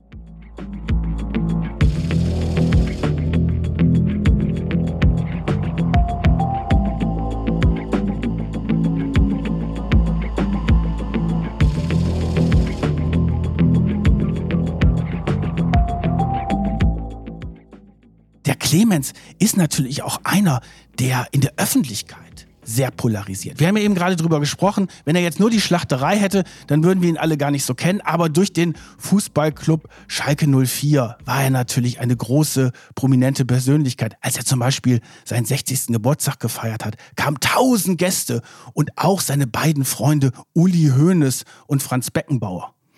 Der Clemens ist natürlich auch einer, der in der Öffentlichkeit sehr polarisiert. Wir haben ja eben gerade drüber gesprochen, wenn er jetzt nur die Schlachterei hätte, dann würden wir ihn alle gar nicht so kennen, aber durch den Fußballclub Schalke null vier war er natürlich eine große, prominente Persönlichkeit. Als er zum Beispiel seinen sechzigsten Geburtstag gefeiert hat, kamen tausend Gäste und auch seine beiden Freunde Uli Hoeneß und Franz Beckenbauer.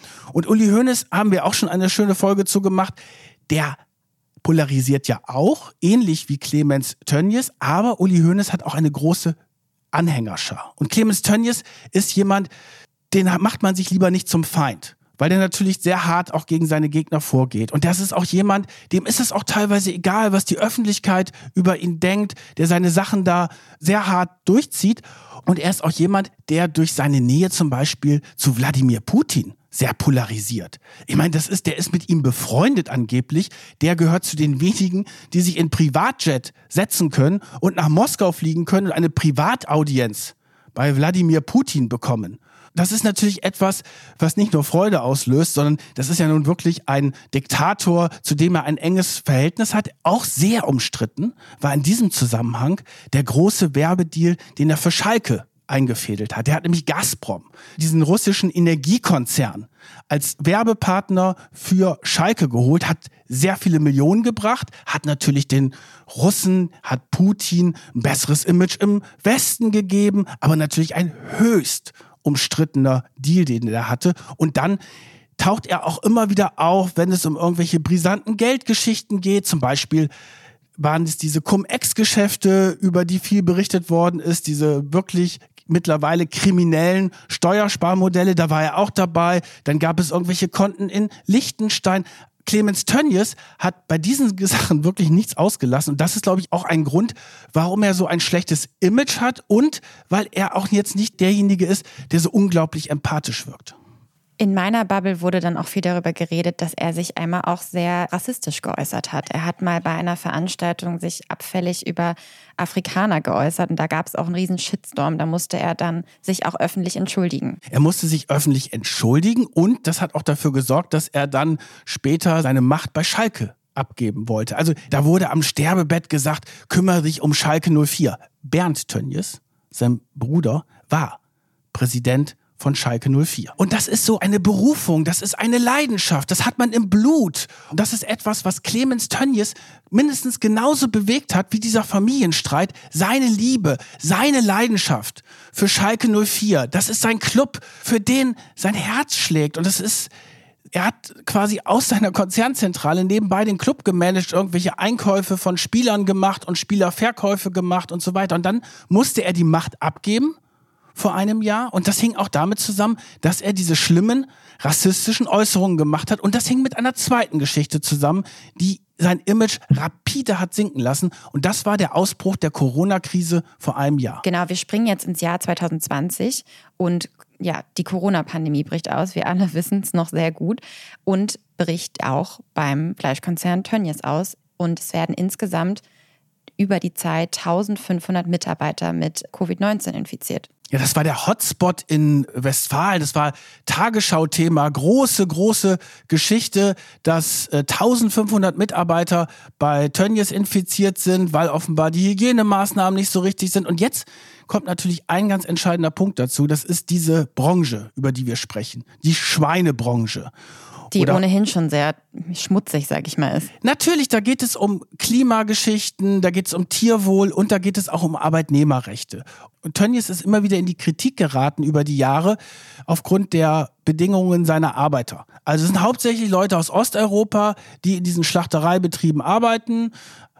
Und Uli Hoeneß haben wir auch schon eine schöne Folge zu gemacht. Der polarisiert ja auch, ähnlich wie Clemens Tönnies, aber Uli Hoeneß hat auch eine große Anhängerschar. Und Clemens Tönnies ist jemand, den macht man sich lieber nicht zum Feind, weil der natürlich sehr hart auch gegen seine Gegner vorgeht. Und das ist auch jemand, dem ist es auch teilweise egal, was die Öffentlichkeit über ihn denkt, der seine Sachen da sehr hart durchzieht. Und er ist auch jemand, der durch seine Nähe zum Beispiel zu Wladimir Putin sehr polarisiert. Ich meine, das ist, der ist mit ihm befreundet angeblich. Der gehört zu den wenigen, die sich in Privatjet setzen können und nach Moskau fliegen können und eine Privataudienz bei Wladimir Putin bekommen. Das ist natürlich etwas, was nicht nur Freude auslöst, sondern das ist ja nun wirklich ein Diktator, zu dem er ein enges Verhältnis hat. Auch sehr umstritten war in diesem Zusammenhang der große Werbedeal, den er für Schalke eingefädelt hat. Der hat nämlich Gazprom, diesen russischen Energiekonzern, als Werbepartner für Schalke geholt, hat sehr viele Millionen gebracht, hat natürlich den Russen, hat Putin ein besseres Image im Westen gegeben, aber natürlich ein höchst umstrittener Deal, den er hatte. Und dann taucht er auch immer wieder auf, wenn es um irgendwelche brisanten Geldgeschichten geht. Zum Beispiel waren es diese Cum-Ex-Geschäfte, über die viel berichtet worden ist, diese wirklich mittlerweile kriminellen Steuersparmodelle, da war er auch dabei. Dann gab es irgendwelche Konten in Liechtenstein. Clemens Tönnies hat bei diesen Sachen wirklich nichts ausgelassen. Und das ist, glaube ich, auch ein Grund, warum er so ein schlechtes Image hat und weil er auch jetzt nicht derjenige ist, der so unglaublich empathisch wirkt. In meiner Bubble wurde dann auch viel darüber geredet, dass er sich einmal auch sehr rassistisch geäußert hat. Er hat mal bei einer Veranstaltung sich abfällig über Afrikaner geäußert und da gab es auch einen riesen Shitstorm. Da musste er dann sich auch öffentlich entschuldigen. Er musste sich öffentlich entschuldigen und das hat auch dafür gesorgt, dass er dann später seine Macht bei Schalke abgeben wollte. Also da wurde am Sterbebett gesagt, kümmere dich um Schalke null vier. Bernd Tönnies, sein Bruder, war Präsident von Schalke null vier. Und das ist so eine Berufung, das ist eine Leidenschaft, das hat man im Blut. Und das ist etwas, was Clemens Tönnies mindestens genauso bewegt hat wie dieser Familienstreit. Seine Liebe, seine Leidenschaft für Schalke null vier, das ist sein Club, für den sein Herz schlägt. Und das ist, er hat quasi aus seiner Konzernzentrale nebenbei den Club gemanagt, irgendwelche Einkäufe von Spielern gemacht und Spielerverkäufe gemacht und so weiter. Und dann musste er die Macht abgeben vor einem Jahr. Und das hing auch damit zusammen, dass er diese schlimmen rassistischen Äußerungen gemacht hat. Und das hing mit einer zweiten Geschichte zusammen, die sein Image rapide hat sinken lassen. Und das war der Ausbruch der Corona-Krise vor einem Jahr. Genau, wir springen jetzt ins Jahr zwanzig zwanzig und ja, die Corona-Pandemie bricht aus. Wir alle wissen es noch sehr gut und bricht auch beim Fleischkonzern Tönnies aus. Und es werden insgesamt über die Zeit eintausendfünfhundert Mitarbeiter mit Covid neunzehn infiziert. Ja, das war der Hotspot in Westfalen. Das war Tagesschau-Thema. Große, große Geschichte, dass äh, eintausendfünfhundert Mitarbeiter bei Tönnies infiziert sind, weil offenbar die Hygienemaßnahmen nicht so richtig sind. Und jetzt kommt natürlich ein ganz entscheidender Punkt dazu. Das ist diese Branche, über die wir sprechen. Die Schweinebranche. Die Oder ohnehin schon sehr schmutzig, sag ich mal, ist. Natürlich, da geht es um Klimageschichten, da geht es um Tierwohl und da geht es auch um Arbeitnehmerrechte. Und Tönnies ist immer wieder in die Kritik geraten über die Jahre aufgrund der Bedingungen seiner Arbeiter. Also es sind hauptsächlich Leute aus Osteuropa, die in diesen Schlachtereibetrieben arbeiten.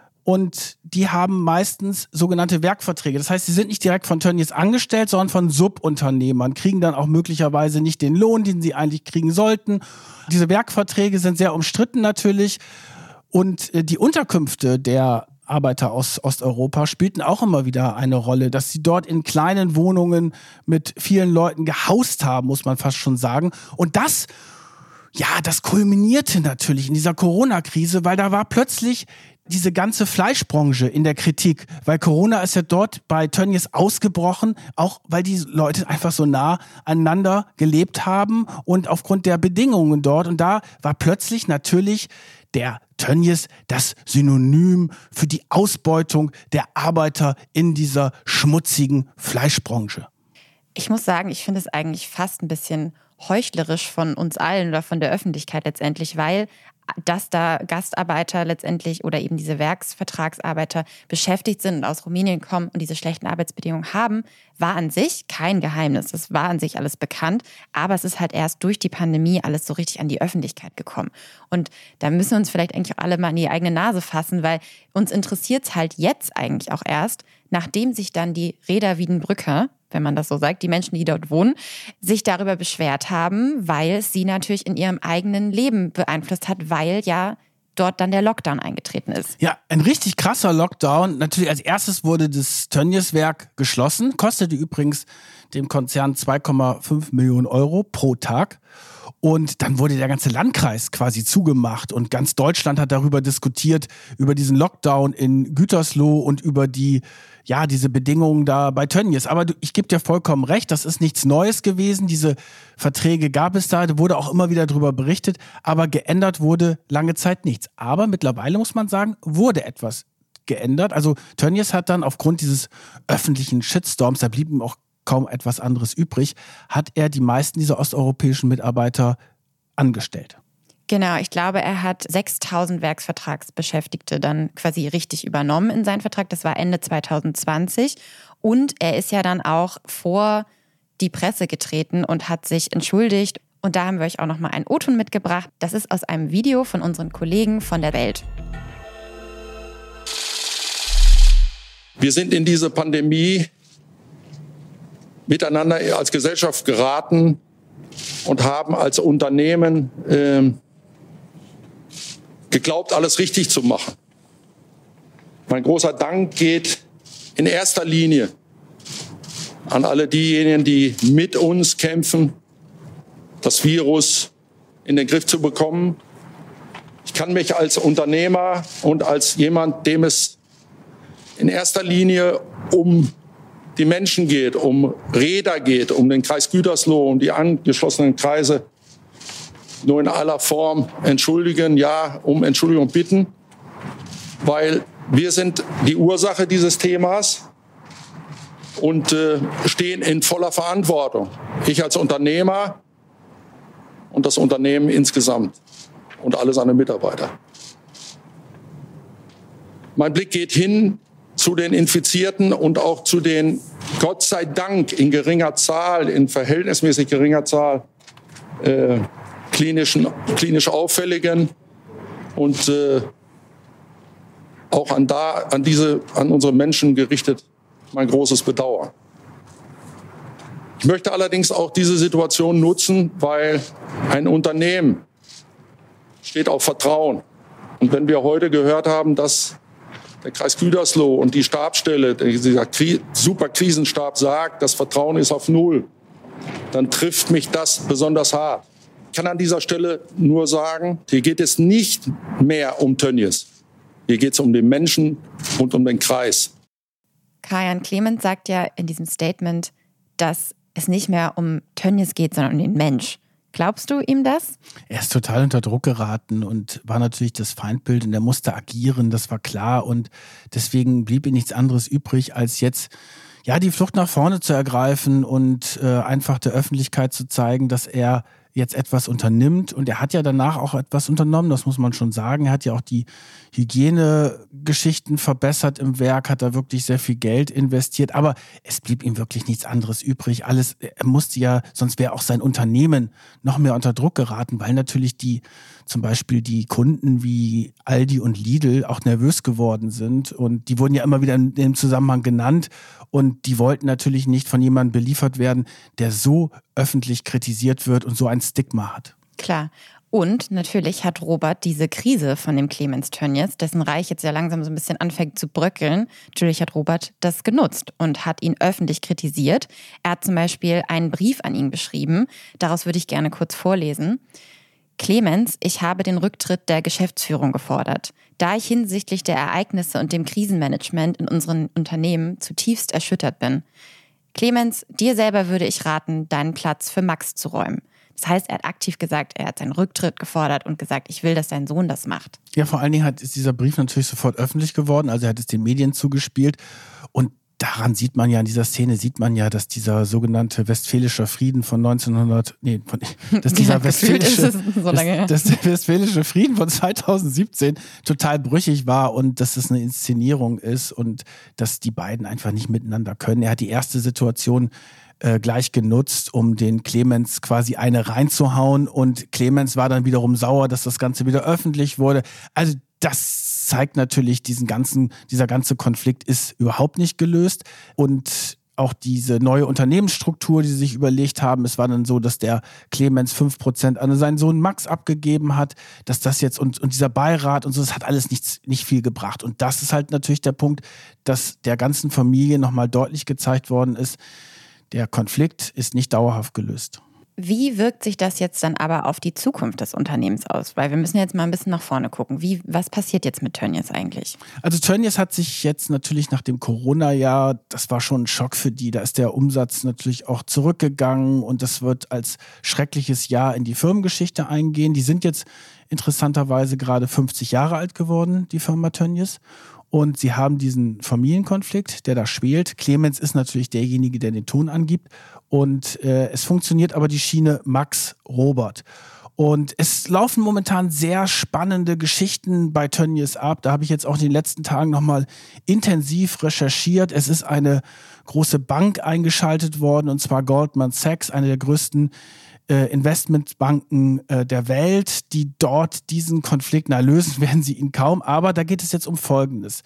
Und die haben meistens sogenannte Werkverträge. Das heißt, sie sind nicht direkt von Tönnies angestellt, sondern von Subunternehmern, kriegen dann auch möglicherweise nicht den Lohn, den sie eigentlich kriegen sollten. Diese Werkverträge sind sehr umstritten natürlich. Und die Unterkünfte der Arbeiter aus Osteuropa spielten auch immer wieder eine Rolle, dass sie dort in kleinen Wohnungen mit vielen Leuten gehaust haben, muss man fast schon sagen. Und das Ja, das kulminierte natürlich in dieser Corona-Krise, weil da war plötzlich diese ganze Fleischbranche in der Kritik, weil Corona ist ja dort bei Tönnies ausgebrochen, auch weil die Leute einfach so nah aneinander gelebt haben und aufgrund der Bedingungen dort. Und da war plötzlich natürlich der Tönnies das Synonym für die Ausbeutung der Arbeiter in dieser schmutzigen Fleischbranche. Ich muss sagen, ich finde es eigentlich fast ein bisschen heuchlerisch von uns allen oder von der Öffentlichkeit letztendlich, weil dass da Gastarbeiter letztendlich oder eben diese Werksvertragsarbeiter beschäftigt sind und aus Rumänien kommen und diese schlechten Arbeitsbedingungen haben, war an sich kein Geheimnis. Das war an sich alles bekannt, aber es ist halt erst durch die Pandemie alles so richtig an die Öffentlichkeit gekommen. Und da müssen wir uns vielleicht eigentlich auch alle mal in die eigene Nase fassen, weil uns interessiert es halt jetzt eigentlich auch erst, nachdem sich dann die Reda Wiedenbrücker, wenn man das so sagt, die Menschen, die dort wohnen, sich darüber beschwert haben, weil es sie natürlich in ihrem eigenen Leben beeinflusst hat, weil ja dort dann der Lockdown eingetreten ist. Ja, ein richtig krasser Lockdown. Natürlich als erstes wurde das Tönnies-Werk geschlossen, kostete übrigens dem Konzern zwei Komma fünf Millionen Euro pro Tag. Und dann wurde der ganze Landkreis quasi zugemacht und ganz Deutschland hat darüber diskutiert, über diesen Lockdown in Gütersloh und über die, ja, diese Bedingungen da bei Tönnies. Aber du, ich gebe dir vollkommen recht, das ist nichts Neues gewesen. Diese Verträge gab es da, da wurde auch immer wieder darüber berichtet, aber geändert wurde lange Zeit nichts. Aber mittlerweile muss man sagen, wurde etwas geändert. Also Tönnies hat dann aufgrund dieses öffentlichen Shitstorms, da blieb ihm auch kaum etwas anderes übrig, hat er die meisten dieser osteuropäischen Mitarbeiter angestellt. Genau, ich glaube, er hat sechstausend Werksvertragsbeschäftigte dann quasi richtig übernommen in seinen Vertrag. Das war Ende zwanzig zwanzig. Und er ist ja dann auch vor die Presse getreten und hat sich entschuldigt. Und da haben wir euch auch nochmal einen O-Ton mitgebracht. Das ist aus einem Video von unseren Kollegen von der Welt. Wir sind in diese Pandemie miteinander als Gesellschaft geraten und haben als Unternehmen äh, geglaubt, alles richtig zu machen. Mein großer Dank geht in erster Linie an alle diejenigen, die mit uns kämpfen, das Virus in den Griff zu bekommen. Ich kann mich als Unternehmer und als jemand, dem es in erster Linie um die Menschen geht, um Reda geht, um den Kreis Gütersloh, um die angeschlossenen Kreise, nur in aller Form entschuldigen, ja, um Entschuldigung bitten, weil wir sind die Ursache dieses Themas und äh, stehen in voller Verantwortung. Ich als Unternehmer und das Unternehmen insgesamt und alle seine Mitarbeiter. Mein Blick geht hin zu den Infizierten und auch zu den, Gott sei Dank, in geringer Zahl, in verhältnismäßig geringer Zahl, äh, klinischen, klinisch Auffälligen und äh, auch an, da, an, diese, an unsere Menschen gerichtet mein großes Bedauern. Ich möchte allerdings auch diese Situation nutzen, weil ein Unternehmen steht auf Vertrauen. Und wenn wir heute gehört haben, dass der Kreis Gütersloh und die Stabsstelle, dieser Superkrisenstab sagt, das Vertrauen ist auf Null, dann trifft mich das besonders hart. Ich kann an dieser Stelle nur sagen, hier geht es nicht mehr um Tönnies. Hier geht es um den Menschen und um den Kreis. Karl-Jan Clemens sagt ja in diesem Statement, dass es nicht mehr um Tönnies geht, sondern um den Mensch. Glaubst du ihm das? Er ist total unter Druck geraten und war natürlich das Feindbild und er musste agieren, das war klar und deswegen blieb ihm nichts anderes übrig, als jetzt ja die Flucht nach vorne zu ergreifen und äh, einfach der Öffentlichkeit zu zeigen, dass er jetzt etwas unternimmt und er hat ja danach auch etwas unternommen, das muss man schon sagen. Er hat ja auch die Hygienegeschichten verbessert im Werk, hat da wirklich sehr viel Geld investiert, aber es blieb ihm wirklich nichts anderes übrig. Alles, er musste ja, sonst wäre auch sein Unternehmen noch mehr unter Druck geraten, weil natürlich die, zum Beispiel die Kunden wie Aldi und Lidl auch nervös geworden sind und die wurden ja immer wieder in dem Zusammenhang genannt und die wollten natürlich nicht von jemandem beliefert werden, der so öffentlich kritisiert wird und so ein Stigma hat. Klar. Und natürlich hat Robert diese Krise von dem Clemens Tönnies, dessen Reich jetzt ja langsam so ein bisschen anfängt zu bröckeln, natürlich hat Robert das genutzt und hat ihn öffentlich kritisiert. Er hat zum Beispiel einen Brief an ihn geschrieben, daraus würde ich gerne kurz vorlesen. Clemens, ich habe den Rücktritt der Geschäftsführung gefordert, da ich hinsichtlich der Ereignisse und dem Krisenmanagement in unseren Unternehmen zutiefst erschüttert bin. Clemens, dir selber würde ich raten, deinen Platz für Max zu räumen. Das heißt, er hat aktiv gesagt, er hat seinen Rücktritt gefordert und gesagt, ich will, dass sein Sohn das macht. Ja, vor allen Dingen hat, ist dieser Brief natürlich sofort öffentlich geworden, also er hat es den Medien zugespielt und daran sieht man ja, in dieser Szene sieht man ja, dass dieser sogenannte Westfälische Frieden von neunzehnhundert, nee, von, dass dieser ja, Westfälische, so lange, dass, dass der Westfälische Frieden von zweitausendsiebzehn total brüchig war und dass es eine Inszenierung ist und dass die beiden einfach nicht miteinander können. Er hat die erste Situation äh, gleich genutzt, um den Clemens quasi eine reinzuhauen und Clemens war dann wiederum sauer, dass das Ganze wieder öffentlich wurde. Also das zeigt natürlich, diesen ganzen, dieser ganze Konflikt ist überhaupt nicht gelöst und auch diese neue Unternehmensstruktur, die sie sich überlegt haben, es war dann so, dass der Clemens fünf Prozent an seinen Sohn Max abgegeben hat, dass das jetzt und, und dieser Beirat und so, das hat alles nichts, nicht viel gebracht. Und das ist halt natürlich der Punkt, dass der ganzen Familie nochmal deutlich gezeigt worden ist, der Konflikt ist nicht dauerhaft gelöst. Wie wirkt sich das jetzt dann aber auf die Zukunft des Unternehmens aus? Weil wir müssen jetzt mal ein bisschen nach vorne gucken. Wie, was passiert jetzt mit Tönnies eigentlich? Also Tönnies hat sich jetzt natürlich nach dem Corona-Jahr, das war schon ein Schock für die, da ist der Umsatz natürlich auch zurückgegangen und das wird als schreckliches Jahr in die Firmengeschichte eingehen. Die sind jetzt interessanterweise gerade fünfzig Jahre alt geworden, die Firma Tönnies. Und sie haben diesen Familienkonflikt, der da schwelt. Clemens ist natürlich derjenige, der den Ton angibt. Und äh, es funktioniert aber die Schiene Max-Robert. Und es laufen momentan sehr spannende Geschichten bei Tönnies ab. Da habe ich jetzt auch in den letzten Tagen nochmal intensiv recherchiert. Es ist eine große Bank eingeschaltet worden, und zwar Goldman Sachs, eine der größten äh, Investmentbanken äh, der Welt, die dort diesen Konflikt, na lösen werden sie ihn kaum, aber da geht es jetzt um Folgendes.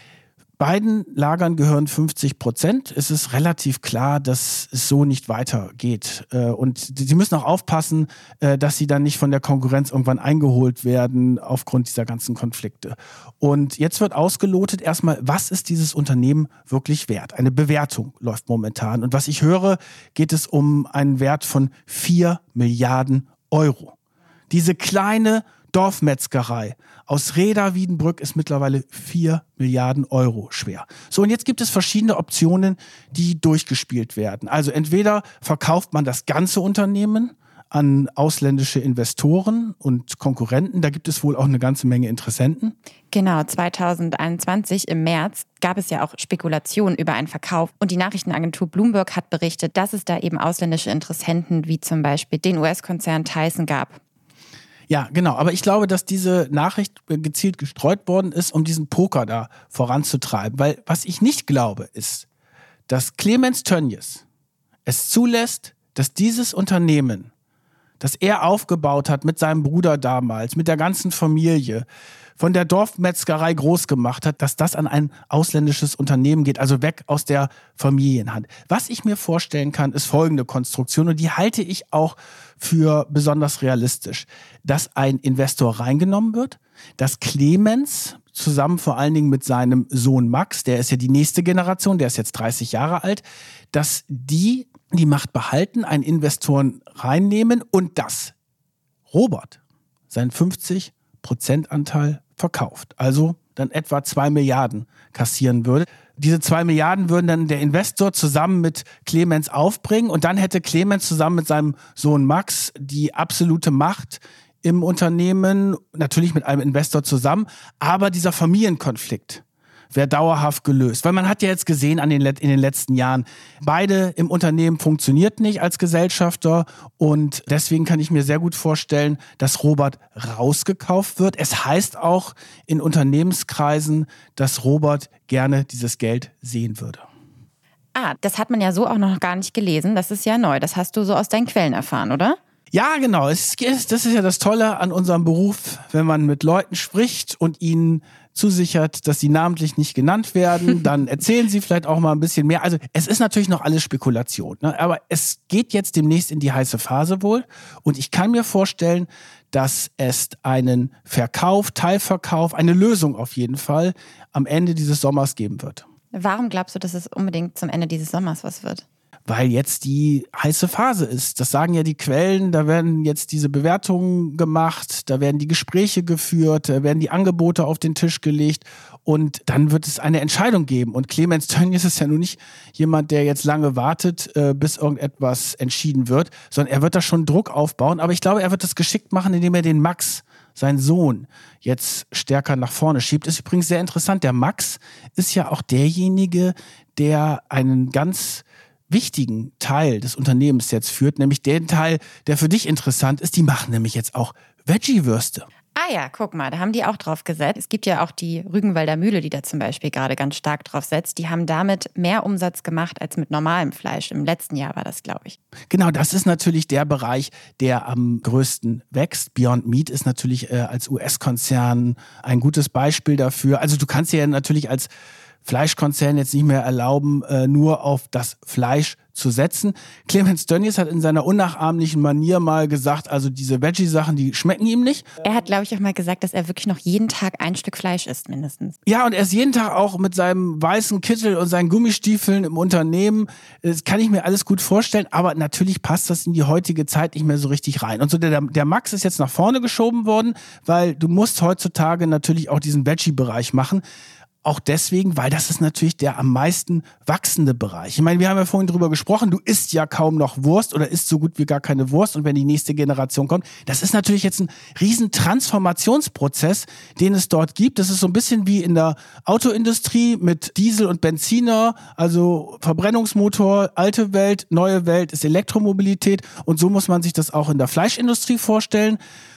Beiden Lagern gehören fünfzig Prozent. Es ist relativ klar, dass es so nicht weitergeht. Und sie müssen auch aufpassen, dass sie dann nicht von der Konkurrenz irgendwann eingeholt werden aufgrund dieser ganzen Konflikte. Und jetzt wird ausgelotet erstmal, was ist dieses Unternehmen wirklich wert? Eine Bewertung läuft momentan. Und was ich höre, geht es um einen Wert von vier Milliarden Euro. Diese kleine Dorfmetzgerei aus Reda-Wiedenbrück ist mittlerweile vier Milliarden Euro schwer. So, und jetzt gibt es verschiedene Optionen, die durchgespielt werden. Also entweder verkauft man das ganze Unternehmen an ausländische Investoren und Konkurrenten. Da gibt es wohl auch eine ganze Menge Interessenten. Genau, zweitausendeinundzwanzig im März gab es ja auch Spekulationen über einen Verkauf. Und die Nachrichtenagentur Bloomberg hat berichtet, dass es da eben ausländische Interessenten wie zum Beispiel den U S-Konzern Tyson gab. Ja, genau. Aber ich glaube, dass diese Nachricht gezielt gestreut worden ist, um diesen Poker da voranzutreiben. Weil was ich nicht glaube, ist, dass Clemens Tönnies es zulässt, dass dieses Unternehmen, das er aufgebaut hat mit seinem Bruder damals, mit der ganzen Familie, von der Dorfmetzgerei groß gemacht hat, dass das an ein ausländisches Unternehmen geht, also weg aus der Familienhand. Was ich mir vorstellen kann, ist folgende Konstruktion, und die halte ich auch für besonders realistisch, dass ein Investor reingenommen wird, dass Clemens zusammen vor allen Dingen mit seinem Sohn Max, der ist ja die nächste Generation, der ist jetzt dreißig Jahre alt, dass die die Macht behalten, einen Investoren reinnehmen und dass Robert seinen fünfzig Prozent Anteil verkauft. Also dann etwa zwei Milliarden kassieren würde. Diese zwei Milliarden würden dann der Investor zusammen mit Clemens aufbringen und dann hätte Clemens zusammen mit seinem Sohn Max die absolute Macht im Unternehmen, natürlich mit einem Investor zusammen, aber dieser Familienkonflikt wäre dauerhaft gelöst. Weil man hat ja jetzt gesehen an den, in den letzten Jahren, beide im Unternehmen funktioniert nicht als Gesellschafter und deswegen kann ich mir sehr gut vorstellen, dass Robert rausgekauft wird. Es heißt auch in Unternehmenskreisen, dass Robert gerne dieses Geld sehen würde. Ah, das hat man ja so auch noch gar nicht gelesen. Das ist ja neu. Das hast du so aus deinen Quellen erfahren, oder? Ja, genau. Es ist, das ist ja das Tolle an unserem Beruf, wenn man mit Leuten spricht und ihnen zusichert, dass sie namentlich nicht genannt werden, dann erzählen sie vielleicht auch mal ein bisschen mehr. Also es ist natürlich noch alles Spekulation, ne? Aber es geht jetzt demnächst in die heiße Phase wohl und ich kann mir vorstellen, dass es einen Verkauf, Teilverkauf, eine Lösung auf jeden Fall am Ende dieses Sommers geben wird. Warum glaubst du, dass es unbedingt zum Ende dieses Sommers was wird? Weil jetzt die heiße Phase ist. Das sagen ja die Quellen, da werden jetzt diese Bewertungen gemacht, da werden die Gespräche geführt, da werden die Angebote auf den Tisch gelegt und dann wird es eine Entscheidung geben. Und Clemens Tönnies ist ja nun nicht jemand, der jetzt lange wartet, bis irgendetwas entschieden wird, sondern er wird da schon Druck aufbauen. Aber ich glaube, er wird das geschickt machen, indem er den Max, sein Sohn jetzt stärker nach vorne schiebt. Ist übrigens sehr interessant. Der Max ist ja auch derjenige, der einen ganz wichtigen Teil des Unternehmens jetzt führt, nämlich den Teil, der für dich interessant ist. Die machen nämlich jetzt auch Veggie-Würste. Ah ja, guck mal, da haben die auch drauf gesetzt. Es gibt ja auch die Rügenwalder Mühle, die da zum Beispiel gerade ganz stark drauf setzt. Die haben damit mehr Umsatz gemacht als mit normalem Fleisch. Im letzten Jahr war das, glaube ich. Genau, das ist natürlich der Bereich, der am größten wächst. Beyond Meat ist natürlich äh, als U S-Konzern ein gutes Beispiel dafür. Also du kannst dir ja natürlich als Fleischkonzern jetzt nicht mehr erlauben, äh, nur auf das Fleisch zu setzen. Clemens Tönnies hat in seiner unnachahmlichen Manier mal gesagt, also diese Veggie-Sachen, die schmecken ihm nicht. Er hat, glaube ich, auch mal gesagt, dass er wirklich noch jeden Tag ein Stück Fleisch isst, mindestens. Ja, und er ist jeden Tag auch mit seinem weißen Kittel und seinen Gummistiefeln im Unternehmen. Das kann ich mir alles gut vorstellen, aber natürlich passt das in die heutige Zeit nicht mehr so richtig rein. Und so der, der Max ist jetzt nach vorne geschoben worden, weil du musst heutzutage natürlich auch diesen Veggie-Bereich machen. Auch deswegen, weil das ist natürlich der am meisten wachsende Bereich. Ich meine, wir haben ja vorhin drüber gesprochen, du isst ja kaum noch Wurst oder isst so gut wie gar keine Wurst. Und wenn die nächste Generation kommt, das ist natürlich jetzt ein riesen Transformationsprozess, den es dort gibt. Das ist so ein bisschen wie in der Autoindustrie mit Diesel und Benziner, also Verbrennungsmotor, alte Welt, neue Welt ist Elektromobilität. Und so muss man sich das auch in der Fleischindustrie vorstellen.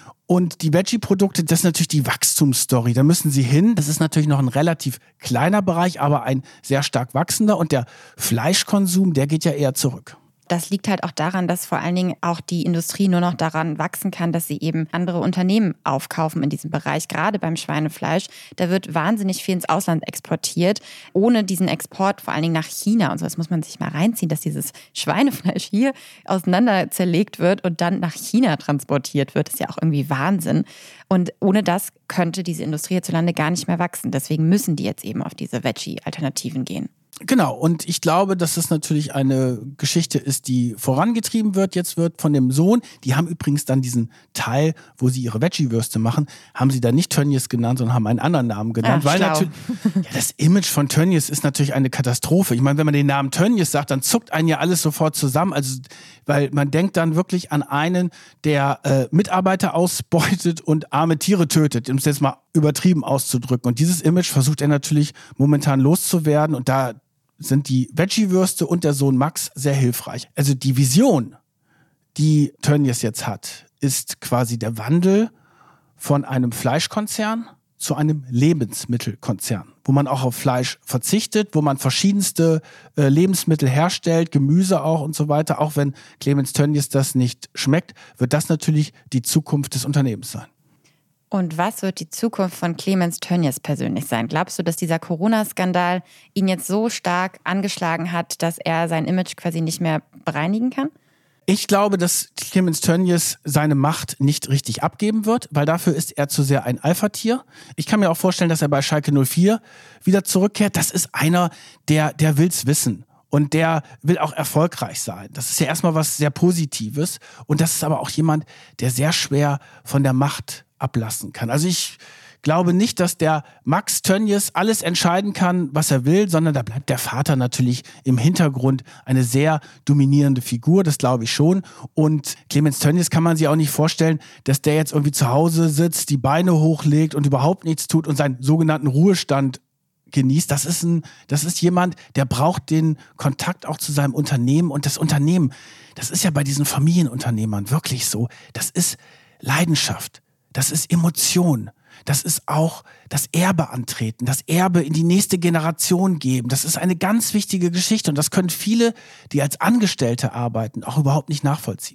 Und die Veggie-Produkte, das ist natürlich die Wachstumsstory. Da müssen sie hin. Das ist natürlich noch ein relativ kleiner Bereich, aber ein sehr stark wachsender. Und der Fleischkonsum, der geht ja eher zurück. Das liegt halt auch daran, dass vor allen Dingen auch die Industrie nur noch daran wachsen kann, dass sie eben andere Unternehmen aufkaufen in diesem Bereich. Gerade beim Schweinefleisch, da wird wahnsinnig viel ins Ausland exportiert. Ohne diesen Export, vor allen Dingen nach China und so, das muss man sich mal reinziehen, dass dieses Schweinefleisch hier auseinander zerlegt wird und dann nach China transportiert wird. Das ist ja auch irgendwie Wahnsinn. Und ohne das könnte diese Industrie hierzulande gar nicht mehr wachsen. Deswegen müssen die jetzt eben auf diese Veggie-Alternativen gehen. Genau, und ich glaube, dass es natürlich eine Geschichte ist, die vorangetrieben wird, jetzt wird von dem Sohn. Die haben übrigens dann diesen Teil, wo sie ihre Veggie-Würste machen, haben sie da nicht Tönnies genannt, sondern haben einen anderen Namen genannt. Ach, weil schlau. natürlich, ja, das Image von Tönnies ist natürlich eine Katastrophe. Ich meine, wenn man den Namen Tönnies sagt, dann zuckt einen ja alles sofort zusammen. Also, weil man denkt dann wirklich an einen, der äh, Mitarbeiter ausbeutet und arme Tiere tötet, um es jetzt mal übertrieben auszudrücken. Und dieses Image versucht er natürlich momentan loszuwerden und da sind die Veggie-Würste und der Sohn Max sehr hilfreich. Also die Vision, die Tönnies jetzt hat, ist quasi der Wandel von einem Fleischkonzern zu einem Lebensmittelkonzern, wo man auch auf Fleisch verzichtet, wo man verschiedenste äh, Lebensmittel herstellt, Gemüse auch und so weiter. Auch wenn Clemens Tönnies das nicht schmeckt, wird das natürlich die Zukunft des Unternehmens sein. Und was wird die Zukunft von Clemens Tönnies persönlich sein? Glaubst du, dass dieser Corona-Skandal ihn jetzt so stark angeschlagen hat, dass er sein Image quasi nicht mehr bereinigen kann? Ich glaube, dass Clemens Tönnies seine Macht nicht richtig abgeben wird, weil dafür ist er zu sehr ein Alpha-Tier. Ich kann mir auch vorstellen, dass er bei Schalke null vier wieder zurückkehrt. Das ist einer, der, der will's wissen. Und der will auch erfolgreich sein. Das ist ja erstmal was sehr Positives. Und das ist aber auch jemand, der sehr schwer von der Macht ablassen kann. Also ich glaube nicht, dass der Max Tönnies alles entscheiden kann, was er will, sondern da bleibt der Vater natürlich im Hintergrund eine sehr dominierende Figur, das glaube ich schon. Und Clemens Tönnies kann man sich auch nicht vorstellen, dass der jetzt irgendwie zu Hause sitzt, die Beine hochlegt und überhaupt nichts tut und seinen sogenannten Ruhestand genießt. Das ist ein, das ist jemand, der braucht den Kontakt auch zu seinem Unternehmen und das Unternehmen, das ist ja bei diesen Familienunternehmern wirklich so, das ist Leidenschaft. Das ist Emotion. Das ist auch das Erbe antreten, das Erbe in die nächste Generation geben. Das ist eine ganz wichtige Geschichte und das können viele, die als Angestellte arbeiten, auch überhaupt nicht nachvollziehen.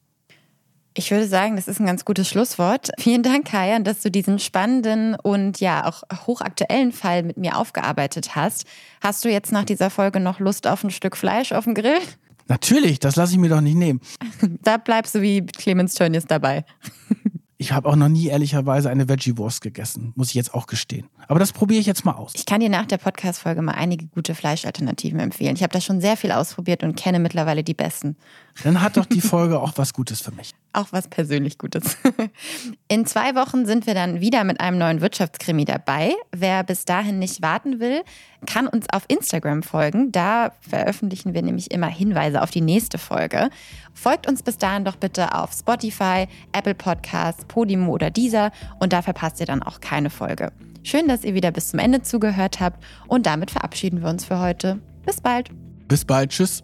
Ich würde sagen, das ist ein ganz gutes Schlusswort. Vielen Dank, Kajan, dass du diesen spannenden und ja auch hochaktuellen Fall mit mir aufgearbeitet hast. Hast du jetzt nach dieser Folge noch Lust auf ein Stück Fleisch auf dem Grill? Natürlich, das lasse ich mir doch nicht nehmen. Da bleibst du wie Clemens Tönnies dabei. Ich habe auch noch nie ehrlicherweise eine Veggie-Wurst gegessen, muss ich jetzt auch gestehen. Aber das probiere ich jetzt mal aus. Ich kann dir nach der Podcast-Folge mal einige gute Fleischalternativen empfehlen. Ich habe da schon sehr viel ausprobiert und kenne mittlerweile die besten. Dann hat doch die Folge auch was Gutes für mich. Auch was persönlich Gutes. In zwei Wochen sind wir dann wieder mit einem neuen Wirtschaftskrimi dabei. Wer bis dahin nicht warten will, kann uns auf Instagram folgen. Da veröffentlichen wir nämlich immer Hinweise auf die nächste Folge. Folgt uns bis dahin doch bitte auf Spotify, Apple Podcasts, Podimo oder Deezer und da verpasst ihr dann auch keine Folge. Schön, dass ihr wieder bis zum Ende zugehört habt und damit verabschieden wir uns für heute. Bis bald. Bis bald. Tschüss.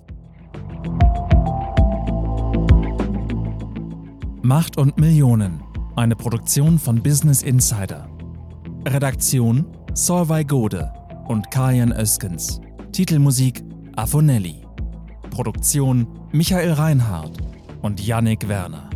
Macht und Millionen. Eine Produktion von Business Insider. Redaktion Solveig Gode und Kajan Öskens. Titelmusik Afonelli. Produktion Michael Reinhardt und Yannick Werner.